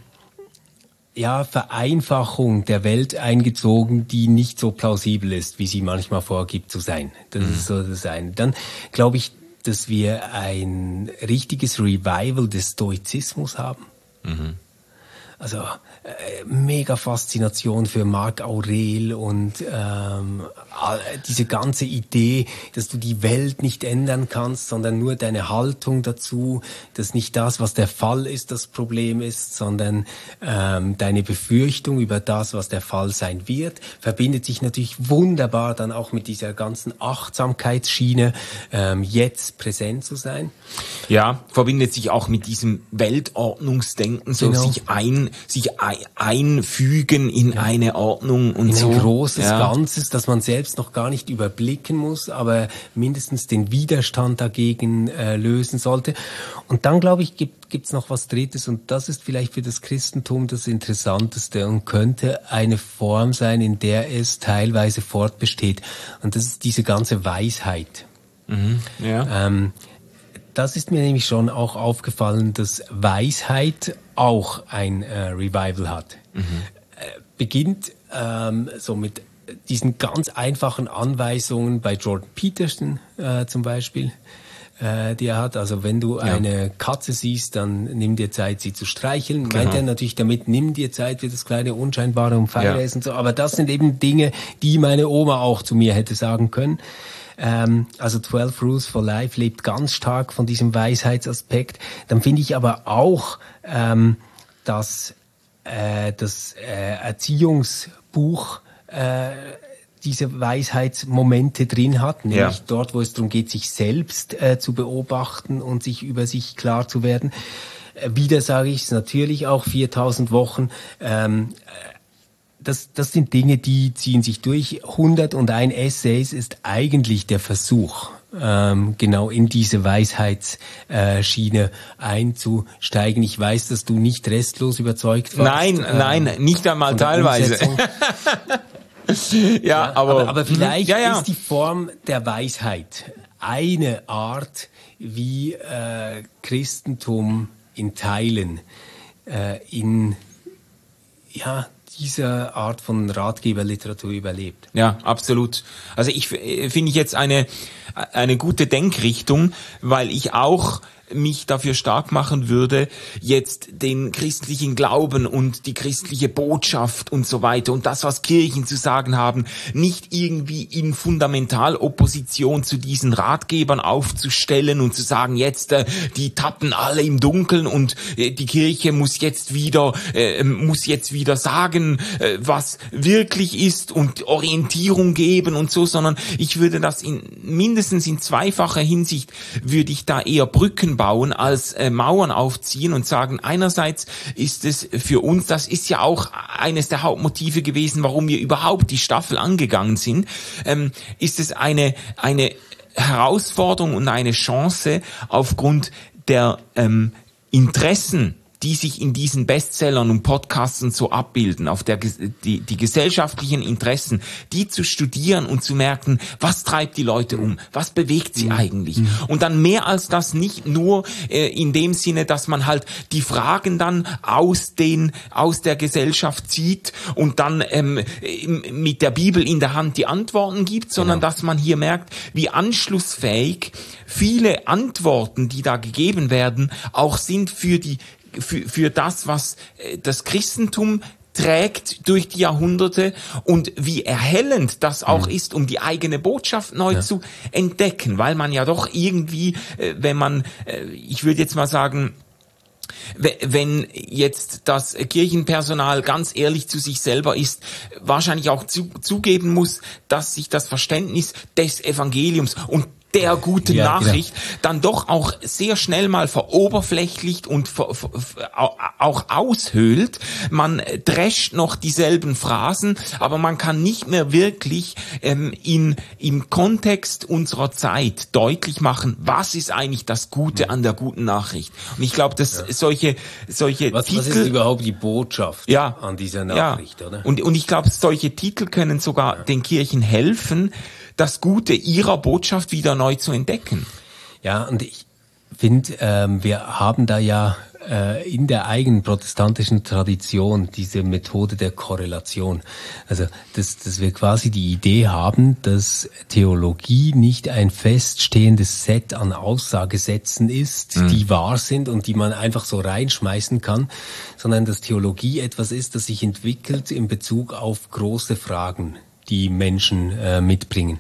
ja, Vereinfachung der Welt eingezogen, die nicht so plausibel ist, wie sie manchmal vorgibt zu sein. Das mhm. ist so das eine. Dann glaube ich, dass wir ein richtiges Revival des Stoizismus haben. Mhm. Also äh, mega Faszination für Marc Aurel und ähm, diese ganze Idee, dass du die Welt nicht ändern kannst, sondern nur deine Haltung dazu, dass nicht das, was der Fall ist, das Problem ist, sondern ähm, deine Befürchtung über das, was der Fall sein wird, verbindet sich natürlich wunderbar dann auch mit dieser ganzen Achtsamkeitsschiene, ähm, jetzt präsent zu sein. Ja, verbindet sich auch mit diesem Weltordnungsdenken, so genau. sich ein sich einfügen in ja. eine Ordnung und in so. Ein großes ja. Ganzes, das man selbst noch gar nicht überblicken muss, aber mindestens den Widerstand dagegen äh, lösen sollte. Und dann, glaube ich, gibt gibt's noch was Drittes und das ist vielleicht für das Christentum das Interessanteste und könnte eine Form sein, in der es teilweise fortbesteht. Und das ist diese ganze Weisheit. Mhm. Ja. Ähm, Das ist mir nämlich schon auch aufgefallen, dass Weisheit auch ein äh, Revival hat. Mhm. Äh, beginnt ähm, so mit diesen ganz einfachen Anweisungen bei Jordan Peterson äh, zum Beispiel, äh, die er hat. Also wenn du ja. eine Katze siehst, dann nimm dir Zeit, sie zu streicheln. Genau. Meint er natürlich damit, nimm dir Zeit für das kleine Unscheinbare und Feire ja. und so. Aber das sind eben Dinge, die meine Oma auch zu mir hätte sagen können. Ähm, also zwölf Rules for Life lebt ganz stark von diesem Weisheitsaspekt. Dann finde ich aber auch, ähm, dass äh, das äh, Erziehungsbuch äh, diese Weisheitsmomente drin hat, nämlich ja. dort, wo es darum geht, sich selbst äh, zu beobachten und sich über sich klar zu werden. Äh, wieder sage ich es natürlich auch, viertausend Wochen, ähm, Das, das sind Dinge, die ziehen sich durch. hunderteins Essays ist eigentlich der Versuch, ähm, genau in diese Weisheitsschiene einzusteigen. Ich weiß, dass du nicht restlos überzeugt warst. Nein, ähm, nein, nicht einmal teilweise. ja, ja, aber, aber, aber vielleicht ja, ja. ist die Form der Weisheit eine Art, wie äh, Christentum in Teilen äh, in ja dieser Art von Ratgeberliteratur überlebt. Ja, absolut. Also ich finde ich jetzt eine eine gute Denkrichtung, weil ich auch mich dafür stark machen würde, jetzt den christlichen Glauben und die christliche Botschaft und so weiter und das, was Kirchen zu sagen haben, nicht irgendwie in Fundamentalopposition zu diesen Ratgebern aufzustellen und zu sagen, jetzt äh, die tappen alle im Dunkeln und äh, die Kirche muss jetzt wieder äh, muss jetzt wieder sagen, äh, was wirklich ist und Orientierung geben und so, sondern ich würde das in mindestens in zweifacher Hinsicht würde ich da eher Brücken bauen als äh, Mauern aufziehen und sagen, einerseits ist es für uns, das ist ja auch eines der Hauptmotive gewesen, warum wir überhaupt die Staffel angegangen sind, ähm, ist es eine eine Herausforderung und eine Chance aufgrund der ähm, Interessen, die sich in diesen Bestsellern und Podcasts und so abbilden, auf der die, die gesellschaftlichen Interessen, die zu studieren und zu merken, was treibt die Leute um, was bewegt sie eigentlich. Und dann mehr als das nicht nur äh, in dem Sinne, dass man halt die Fragen dann aus den aus der Gesellschaft zieht und dann ähm, mit der Bibel in der Hand die Antworten gibt, sondern genau. dass man hier merkt, wie anschlussfähig viele Antworten, die da gegeben werden, auch sind für die Für, für das, was das Christentum trägt durch die Jahrhunderte und wie erhellend das auch mhm. ist, um die eigene Botschaft neu ja. zu entdecken, weil man ja doch irgendwie, wenn man, ich würde jetzt mal sagen, wenn jetzt das Kirchenpersonal ganz ehrlich zu sich selber ist, wahrscheinlich auch zu, zugeben muss, dass sich das Verständnis des Evangeliums und der guten ja, Nachricht genau. dann doch auch sehr schnell mal veroberflächlicht und ver, ver, auch aushöhlt. Man drescht noch dieselben Phrasen, aber man kann nicht mehr wirklich ähm, in, im Kontext unserer Zeit deutlich machen, was ist eigentlich das Gute an der guten Nachricht. Und ich glaube, dass ja. solche solche was, Titel... Was ist überhaupt die Botschaft ja, an dieser Nachricht? Ja. Oder? Und, und ich glaube, solche Titel können sogar ja. den Kirchen helfen, das Gute ihrer Botschaft wieder neu zu entdecken. Ja, und ich finde, ähm, wir haben da ja äh, in der eigenen protestantischen Tradition diese Methode der Korrelation. Also, dass, dass wir quasi die Idee haben, dass Theologie nicht ein feststehendes Set an Aussagesätzen ist, mhm. die wahr sind und die man einfach so reinschmeißen kann, sondern dass Theologie etwas ist, das sich entwickelt in Bezug auf große Fragen, die Menschen äh, mitbringen.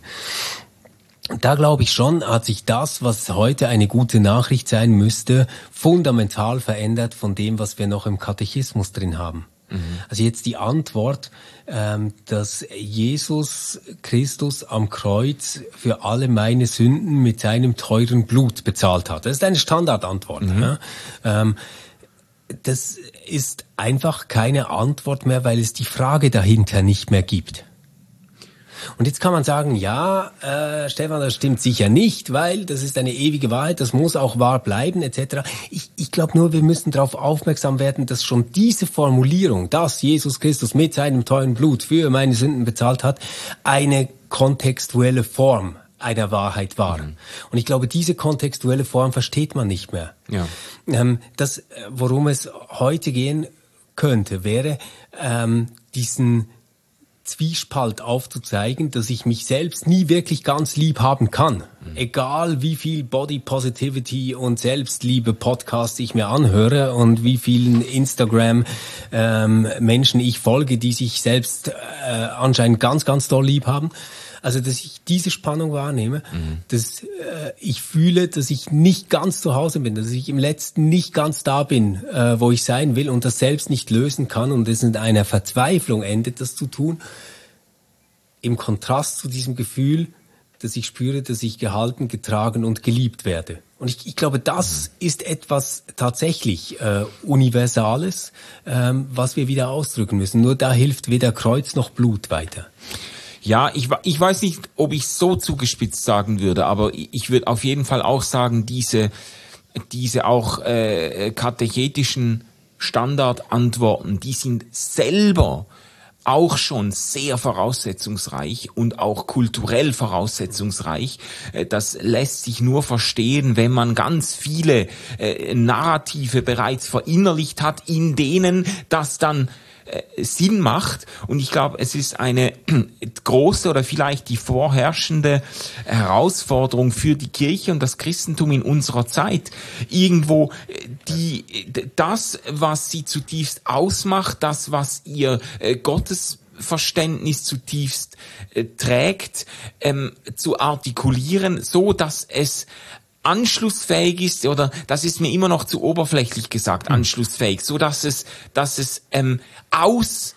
Da glaube ich schon, hat sich das, was heute eine gute Nachricht sein müsste, fundamental verändert von dem, was wir noch im Katechismus drin haben. Mhm. Also jetzt die Antwort, ähm, dass Jesus Christus am Kreuz für alle meine Sünden mit seinem teuren Blut bezahlt hat. Das ist eine Standardantwort. Mhm. Ja? Ähm, das ist einfach keine Antwort mehr, weil es die Frage dahinter nicht mehr gibt. Und jetzt kann man sagen, ja, äh, Stefan, das stimmt sicher nicht, weil das ist eine ewige Wahrheit, das muss auch wahr bleiben, et cetera. Ich, ich glaube nur, wir müssen darauf aufmerksam werden, dass schon diese Formulierung, dass Jesus Christus mit seinem teuren Blut für meine Sünden bezahlt hat, eine kontextuelle Form einer Wahrheit war. Mhm. Und ich glaube, diese kontextuelle Form versteht man nicht mehr. Ja. Ähm, das, worum es heute gehen könnte, wäre ähm, diesen Zwiespalt aufzuzeigen, dass ich mich selbst nie wirklich ganz lieb haben kann. Mhm. Egal wie viel Body Positivity und Selbstliebe Podcasts ich mir anhöre und wie vielen Instagram ähm, Menschen ich folge, die sich selbst äh, anscheinend ganz, ganz doll lieb haben. Also, dass ich diese Spannung wahrnehme, mhm. dass äh, ich fühle, dass ich nicht ganz zu Hause bin, dass ich im Letzten nicht ganz da bin, äh, wo ich sein will und das selbst nicht lösen kann und es in einer Verzweiflung endet, das zu tun, im Kontrast zu diesem Gefühl, dass ich spüre, dass ich gehalten, getragen und geliebt werde. Und ich, ich glaube, das mhm. ist etwas tatsächlich äh, Universales, ähm, was wir wieder ausdrücken müssen. Nur da hilft weder Kreuz noch Blut weiter. Ja, ich, ich weiß nicht, ob ich so zugespitzt sagen würde, aber ich würde auf jeden Fall auch sagen, diese, diese auch äh, katechetischen Standardantworten, die sind selber auch schon sehr voraussetzungsreich und auch kulturell voraussetzungsreich. Das lässt sich nur verstehen, wenn man ganz viele äh, Narrative bereits verinnerlicht hat, in denen das dann äh, Sinn macht. Und ich glaube, es ist eine große oder vielleicht die vorherrschende Herausforderung für die Kirche und das Christentum in unserer Zeit, irgendwo die das, was sie zutiefst ausmacht, das, was ihr äh, Gottes Verständnis zutiefst äh, trägt, ähm, zu artikulieren, so dass es anschlussfähig ist, oder das ist mir immer noch zu oberflächlich gesagt, mhm. anschlussfähig, so dass es, dass es ähm, aus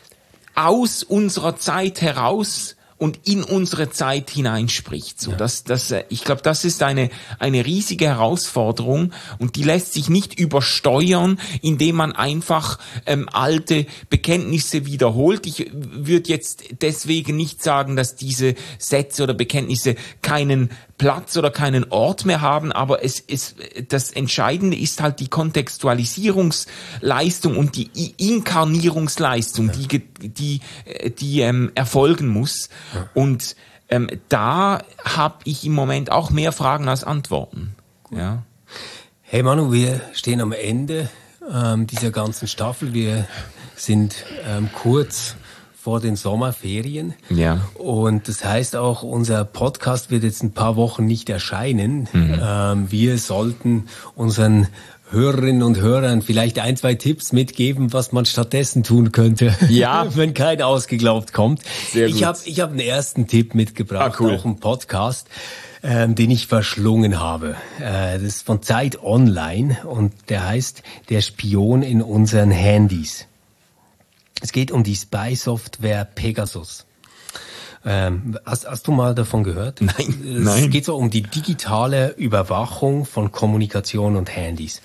aus unserer Zeit heraus und in unsere Zeit hineinspricht. So, ja. das, das, ich glaube, das ist eine eine riesige Herausforderung und die lässt sich nicht übersteuern, indem man einfach ähm, alte Bekenntnisse wiederholt. Ich würde jetzt deswegen nicht sagen, dass diese Sätze oder Bekenntnisse keinen Platz oder keinen Ort mehr haben, aber es ist, das Entscheidende ist halt die Kontextualisierungsleistung und die Inkarnierungsleistung, ja. die die die ähm, erfolgen muss. Ja. Und ähm, da habe ich im Moment auch mehr Fragen als Antworten. Ja. Hey Manu, wir stehen am Ende ähm, dieser ganzen Staffel. Wir sind ähm, kurz vor den Sommerferien. Ja. Und das heißt auch, unser Podcast wird jetzt ein paar Wochen nicht erscheinen. Mhm. Ähm, wir sollten unseren Hörerinnen und Hörern vielleicht ein, zwei Tipps mitgeben, was man stattdessen tun könnte, ja. wenn kein Ausgeglaubt kommt. Sehr gut. Ich habe ich hab einen ersten Tipp mitgebracht, ah, cool. auch einen Podcast, ähm, den ich verschlungen habe. Äh, das ist von Zeit Online und der heißt Der Spion in unseren Handys. Es geht um die Spy-Software Pegasus. Ähm, hast, hast du mal davon gehört? Nein, es nein. geht so um die digitale Überwachung von Kommunikation und Handys.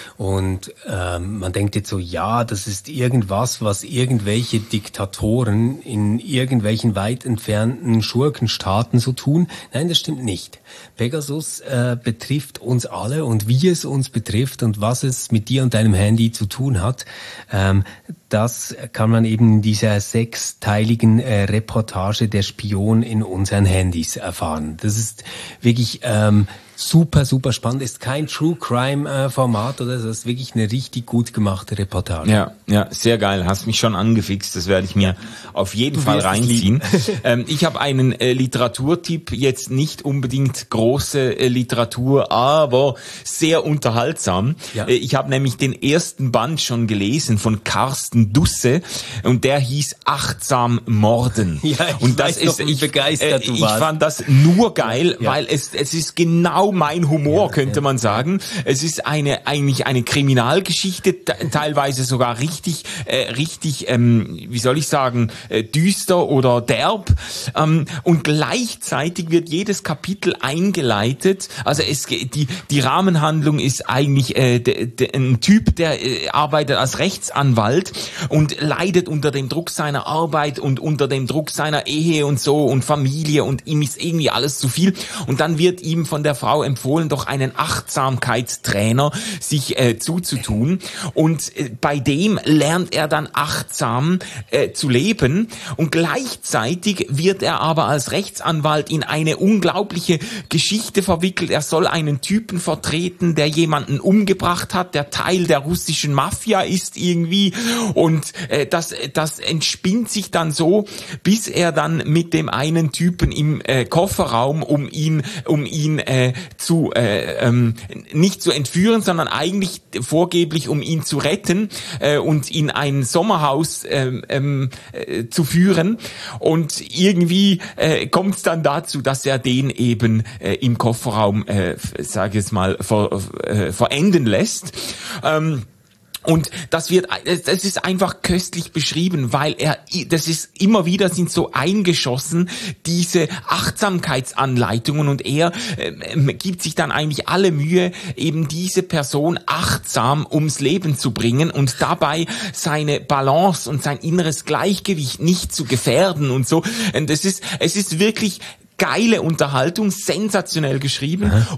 Und ähm, man denkt jetzt so, ja, das ist irgendwas, was irgendwelche Diktatoren in irgendwelchen weit entfernten Schurkenstaaten so tun. Nein, das stimmt nicht. Pegasus äh, betrifft uns alle und wie es uns betrifft und was es mit dir und deinem Handy zu tun hat, ähm, das kann man eben in dieser sechsteiligen äh, Reportage Der Spion in unseren Handys erfahren. Das ist wirklich ähm, super, super spannend. Ist kein True Crime äh, Format oder so. Das ist wirklich eine richtig gut gemachte Reportage. Ja, ja, sehr geil. Hast mich schon angefixt. Das werde ich mir auf jeden Fall reinziehen. ähm, ich habe einen äh, Literaturtipp. Jetzt nicht unbedingt große äh, Literatur, aber sehr unterhaltsam. Ja. Äh, ich habe nämlich den ersten Band schon gelesen von Carsten Dusse und der hieß Achtsam Morden. Ja, ich und das weiß noch, ist wie ich, begeistert äh, du ich warst. fand das nur geil, ja. weil es es ist genau mein Humor, ja, könnte ja. man sagen. Es ist eine eigentlich eine Kriminalgeschichte, teilweise sogar richtig, äh, richtig, ähm, wie soll ich sagen, äh, düster oder derb. Ähm, und gleichzeitig wird jedes Kapitel eingeleitet. Also es die die Rahmenhandlung ist eigentlich äh, de, de, ein Typ, der äh, arbeitet als Rechtsanwalt und leidet unter dem Druck seiner Arbeit und unter dem Druck seiner Ehe und so und Familie und ihm ist irgendwie alles zu viel. Und dann wird ihm von der Frau empfohlen, doch einen Achtsamkeitstrainer sich äh, zuzutun. Und äh, bei dem lernt er dann achtsam äh, zu leben. Und gleichzeitig wird er aber als Rechtsanwalt in eine unglaubliche Geschichte verwickelt. Er soll einen Typen vertreten, der jemanden umgebracht hat, der Teil der russischen Mafia ist irgendwie. Und äh, das, das entspinnt sich dann so, bis er dann mit dem einen Typen im äh, Kofferraum, um ihn, um ihn äh, zu äh, ähm, nicht zu entführen, sondern eigentlich vorgeblich um ihn zu retten äh, und in ein Sommerhaus ähm, ähm, äh, zu führen. Und irgendwie äh, kommt es dann dazu, dass er den eben äh, im Kofferraum, äh, sage ich jetzt mal, ver, äh, verenden lässt. Ähm, Und das wird, das ist einfach köstlich beschrieben, weil er, das ist immer wieder sind so eingeschossen diese Achtsamkeitsanleitungen und er äh, gibt sich dann eigentlich alle Mühe, eben diese Person achtsam ums Leben zu bringen und dabei seine Balance und sein inneres Gleichgewicht nicht zu gefährden und so. Und das ist, es ist wirklich geile Unterhaltung, sensationell geschrieben. Aha. Und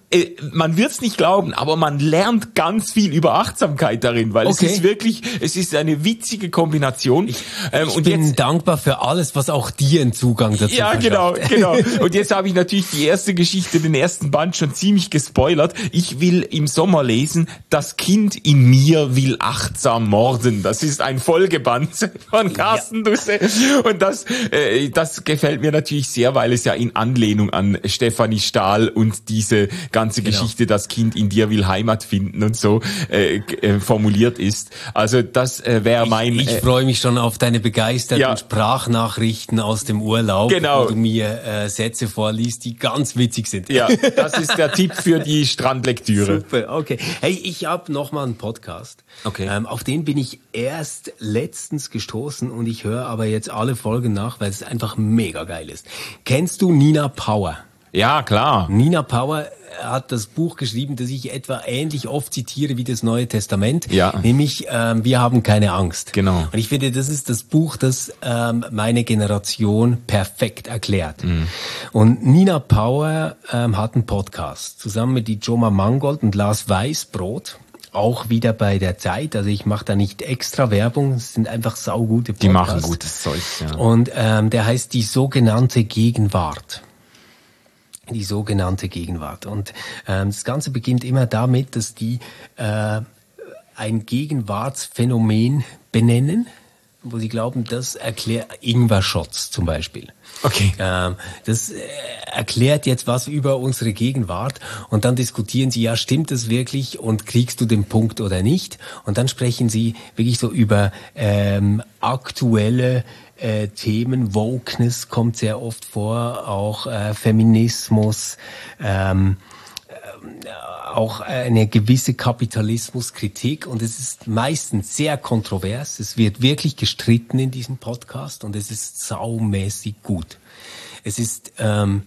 äh, man wird's nicht glauben, aber man lernt ganz viel über Achtsamkeit darin, weil Okay. es ist wirklich, es ist eine witzige Kombination. Ich, ähm, ich und bin jetzt, dankbar für alles, was auch dir einen Zugang dazu ja, verschafft. genau, genau. Und jetzt habe ich natürlich die erste Geschichte, den ersten Band schon ziemlich gespoilert. Ich will im Sommer lesen, Das Kind in mir will achtsam morden. Das ist ein Folgeband von Carsten Dusse. Und das, äh, das gefällt mir natürlich sehr, weil es ja in Anlehnung an Stefanie Stahl und diese ganze Genau. Geschichte, das Kind in dir will Heimat finden und so äh, äh, formuliert ist. Also das äh, wäre mein... Ich äh, freue mich schon auf deine begeisterten Ja. Sprachnachrichten aus dem Urlaub, Genau. wo du mir äh, Sätze vorliest, die ganz witzig sind. ja, das ist der Tipp für die Strandlektüre. Super, okay. Hey, ich habe noch mal einen Podcast. Okay. Ähm, auf den bin ich erst letztens gestoßen und ich höre aber jetzt alle Folgen nach, weil es einfach mega geil ist. Kennst du Nina Power? Ja, klar. Nina Power hat das Buch geschrieben, das ich etwa ähnlich oft zitiere wie das Neue Testament, Ja. nämlich ähm, Wir haben keine Angst. Genau. Und ich finde, das ist das Buch, das ähm, meine Generation perfekt erklärt. Mhm. Und Nina Power ähm, hat einen Podcast zusammen mit die Joma Mangold und Lars Weißbrot. Auch wieder bei der Zeit, also ich mache da nicht extra Werbung, es sind einfach saugute Podcasts. Die machen gutes Zeug, ja. Und ähm, der heißt Die sogenannte Gegenwart. Die sogenannte Gegenwart. Und ähm, das Ganze beginnt immer damit, dass die äh, ein Gegenwartsphänomen benennen, wo sie glauben, das erklärt Ingwer-Shots zum Beispiel. Okay. Ähm, das äh, erklärt jetzt was über unsere Gegenwart und dann diskutieren sie, ja, stimmt das wirklich und kriegst du den Punkt oder nicht? Und dann sprechen sie wirklich so über ähm, aktuelle äh, Themen. Wokeness kommt sehr oft vor, auch äh, Feminismus, ähm, auch eine gewisse Kapitalismuskritik und es ist meistens sehr kontrovers. Es wird wirklich gestritten in diesem Podcast und es ist saumäßig gut. Es ist ähm,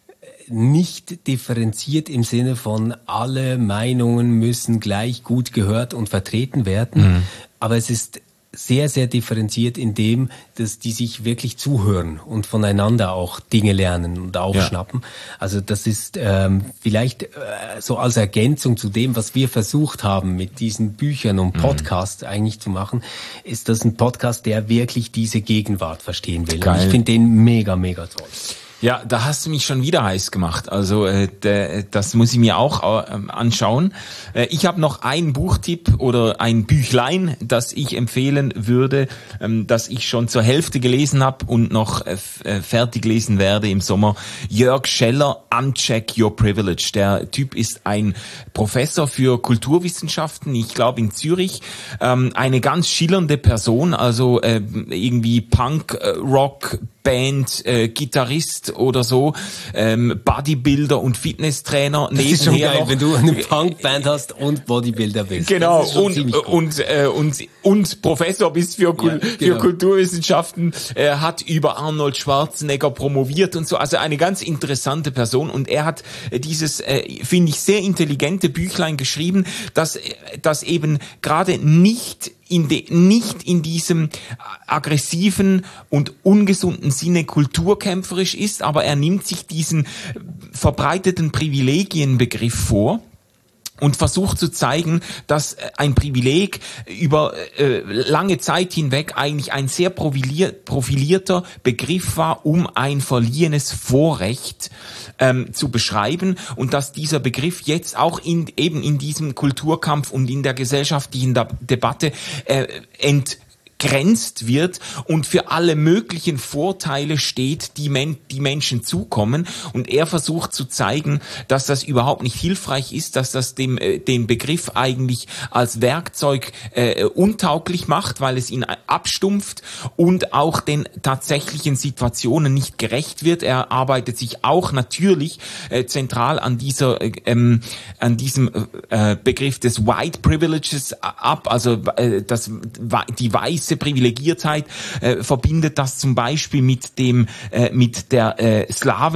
nicht differenziert im Sinne von alle Meinungen müssen gleich gut gehört und vertreten werden, mhm. aber es ist sehr, sehr differenziert in dem, dass die sich wirklich zuhören und voneinander auch Dinge lernen und aufschnappen. Ja. Also das ist ähm, vielleicht äh, so als Ergänzung zu dem, was wir versucht haben mit diesen Büchern und Podcasts mhm. eigentlich zu machen, ist das ein Podcast, der wirklich diese Gegenwart verstehen will. Geil. Und ich finde den mega, mega toll. Ja, da hast du mich schon wieder heiß gemacht. Also äh, de, das muss ich mir auch äh, anschauen. Äh, ich habe noch einen Buchtipp oder ein Büchlein, das ich empfehlen würde, ähm, das ich schon zur Hälfte gelesen habe und noch äh, fertig lesen werde im Sommer. Jörg Scheller, Uncheck Your Privilege. Der Typ ist ein Professor für Kulturwissenschaften, ich glaube in Zürich. Ähm, eine ganz schillernde Person, also äh, irgendwie Punk, äh, Rock, Band, äh, Gitarrist oder so, ähm, Bodybuilder und Fitnesstrainer. Das ist schon geil, noch. wenn du eine Punkband hast und Bodybuilder bist. Genau, und, cool. und, äh, und, und Professor bist für, Kul- ja, genau. für Kulturwissenschaften, äh, hat über Arnold Schwarzenegger promoviert und so, also eine ganz interessante Person und er hat äh, dieses, äh, finde ich, sehr intelligente Büchlein geschrieben, dass, dass eben gerade nicht in de, nicht in diesem aggressiven und ungesunden Sinne kulturkämpferisch ist, aber er nimmt sich diesen verbreiteten Privilegienbegriff vor und versucht zu zeigen, dass ein Privileg über äh, lange Zeit hinweg eigentlich ein sehr profilier- profilierter Begriff war, um ein verliehenes Vorrecht ähm, zu beschreiben und dass dieser Begriff jetzt auch in eben in diesem Kulturkampf und in der gesellschaftlichen da- Debatte äh, ent grenzt wird und für alle möglichen Vorteile steht, die, Men- die Menschen zukommen. Und er versucht zu zeigen, dass das überhaupt nicht hilfreich ist, dass das dem, äh, den Begriff eigentlich als Werkzeug äh, untauglich macht, weil es ihn abstumpft und auch den tatsächlichen Situationen nicht gerecht wird. Er arbeitet sich auch natürlich äh, zentral an dieser, äh, ähm, an diesem äh, Begriff des White Privileges ab, also äh, das, die weiße Privilegiertheit, äh, verbindet das zum Beispiel mit dem äh, mit der äh,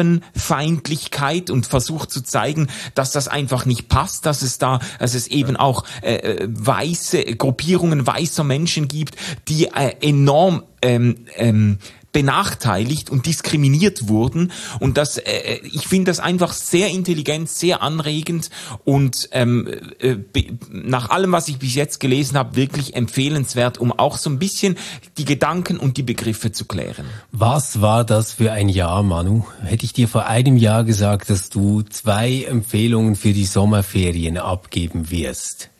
Slavenfeindlichkeit und versucht zu zeigen, dass das einfach nicht passt, dass es da, dass es eben auch äh, weiße Gruppierungen weißer Menschen gibt, die äh, enorm ähm, ähm, benachteiligt und diskriminiert wurden. Und das, äh, ich finde das einfach sehr intelligent, sehr anregend und ähm, äh, nach allem, was ich bis jetzt gelesen habe, wirklich empfehlenswert, um auch so ein bisschen die Gedanken und die Begriffe zu klären. Was war das für ein Jahr, Manu? Hätte ich dir vor einem Jahr gesagt, dass du zwei Empfehlungen für die Sommerferien abgeben wirst.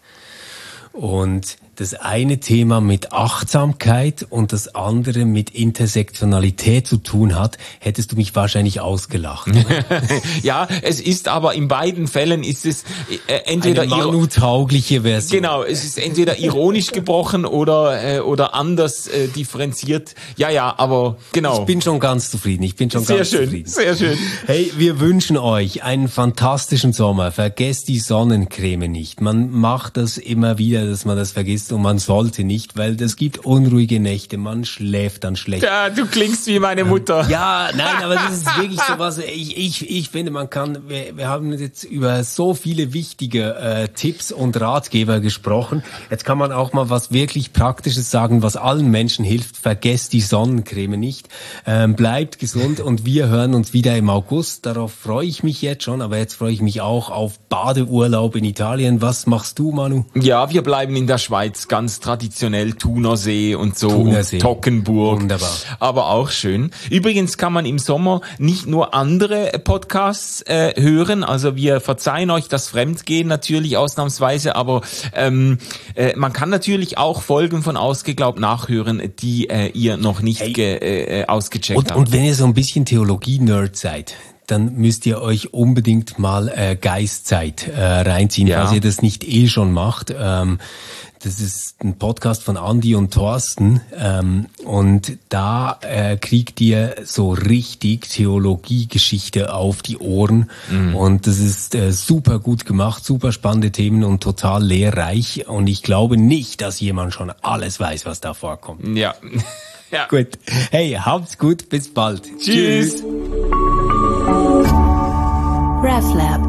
Und das eine Thema mit Achtsamkeit und das andere mit Intersektionalität zu tun hat, hättest du mich wahrscheinlich ausgelacht. Ja, es ist aber in beiden Fällen ist es äh, entweder eine Manu-taugliche Version. Genau, es ist entweder ironisch gebrochen oder äh, oder anders äh, differenziert. Ja, ja, aber genau. Ich bin schon ganz zufrieden. Ich bin schon sehr ganz schön, zufrieden. Sehr schön. Hey, wir wünschen euch einen fantastischen Sommer. Vergesst die Sonnencreme nicht. Man macht das immer wieder, dass man das vergisst. Und man sollte nicht, weil das gibt unruhige Nächte, man schläft dann schlecht. Ja, du klingst wie meine Mutter. Ja, nein, aber das ist wirklich so was, ich, ich, ich finde, man kann, wir, wir haben jetzt über so viele wichtige äh, Tipps und Ratgeber gesprochen. Jetzt kann man auch mal was wirklich Praktisches sagen, was allen Menschen hilft. Vergesst die Sonnencreme nicht. Ähm, bleibt gesund und wir hören uns wieder im August. Darauf freue ich mich jetzt schon, aber jetzt freue ich mich auch auf Badeurlaub in Italien. Was machst du, Manu? Ja, wir bleiben in der Schweiz, ganz traditionell Thunersee und so, Thunersee. Und Toggenburg. Wunderbar. Aber auch schön. Übrigens kann man im Sommer nicht nur andere Podcasts äh, hören, also wir verzeihen euch das Fremdgehen natürlich ausnahmsweise, aber ähm, äh, man kann natürlich auch Folgen von Ausgeglaubt nachhören, die äh, ihr noch nicht hey. ge, äh, ausgecheckt und, habt. Und wenn ihr so ein bisschen Theologie-Nerd seid, dann müsst ihr euch unbedingt mal äh, Geistzeit äh, reinziehen, ja. falls ihr das nicht eh schon macht. Ähm, das ist ein Podcast von Andi und Thorsten ähm, und da äh, kriegt ihr so richtig Theologiegeschichte auf die Ohren mhm. und das ist äh, super gut gemacht, super spannende Themen und total lehrreich und ich glaube nicht, dass jemand schon alles weiß, was da vorkommt. Ja. Ja. Gut. Hey, habt's gut, bis bald. Tschüss. RefLab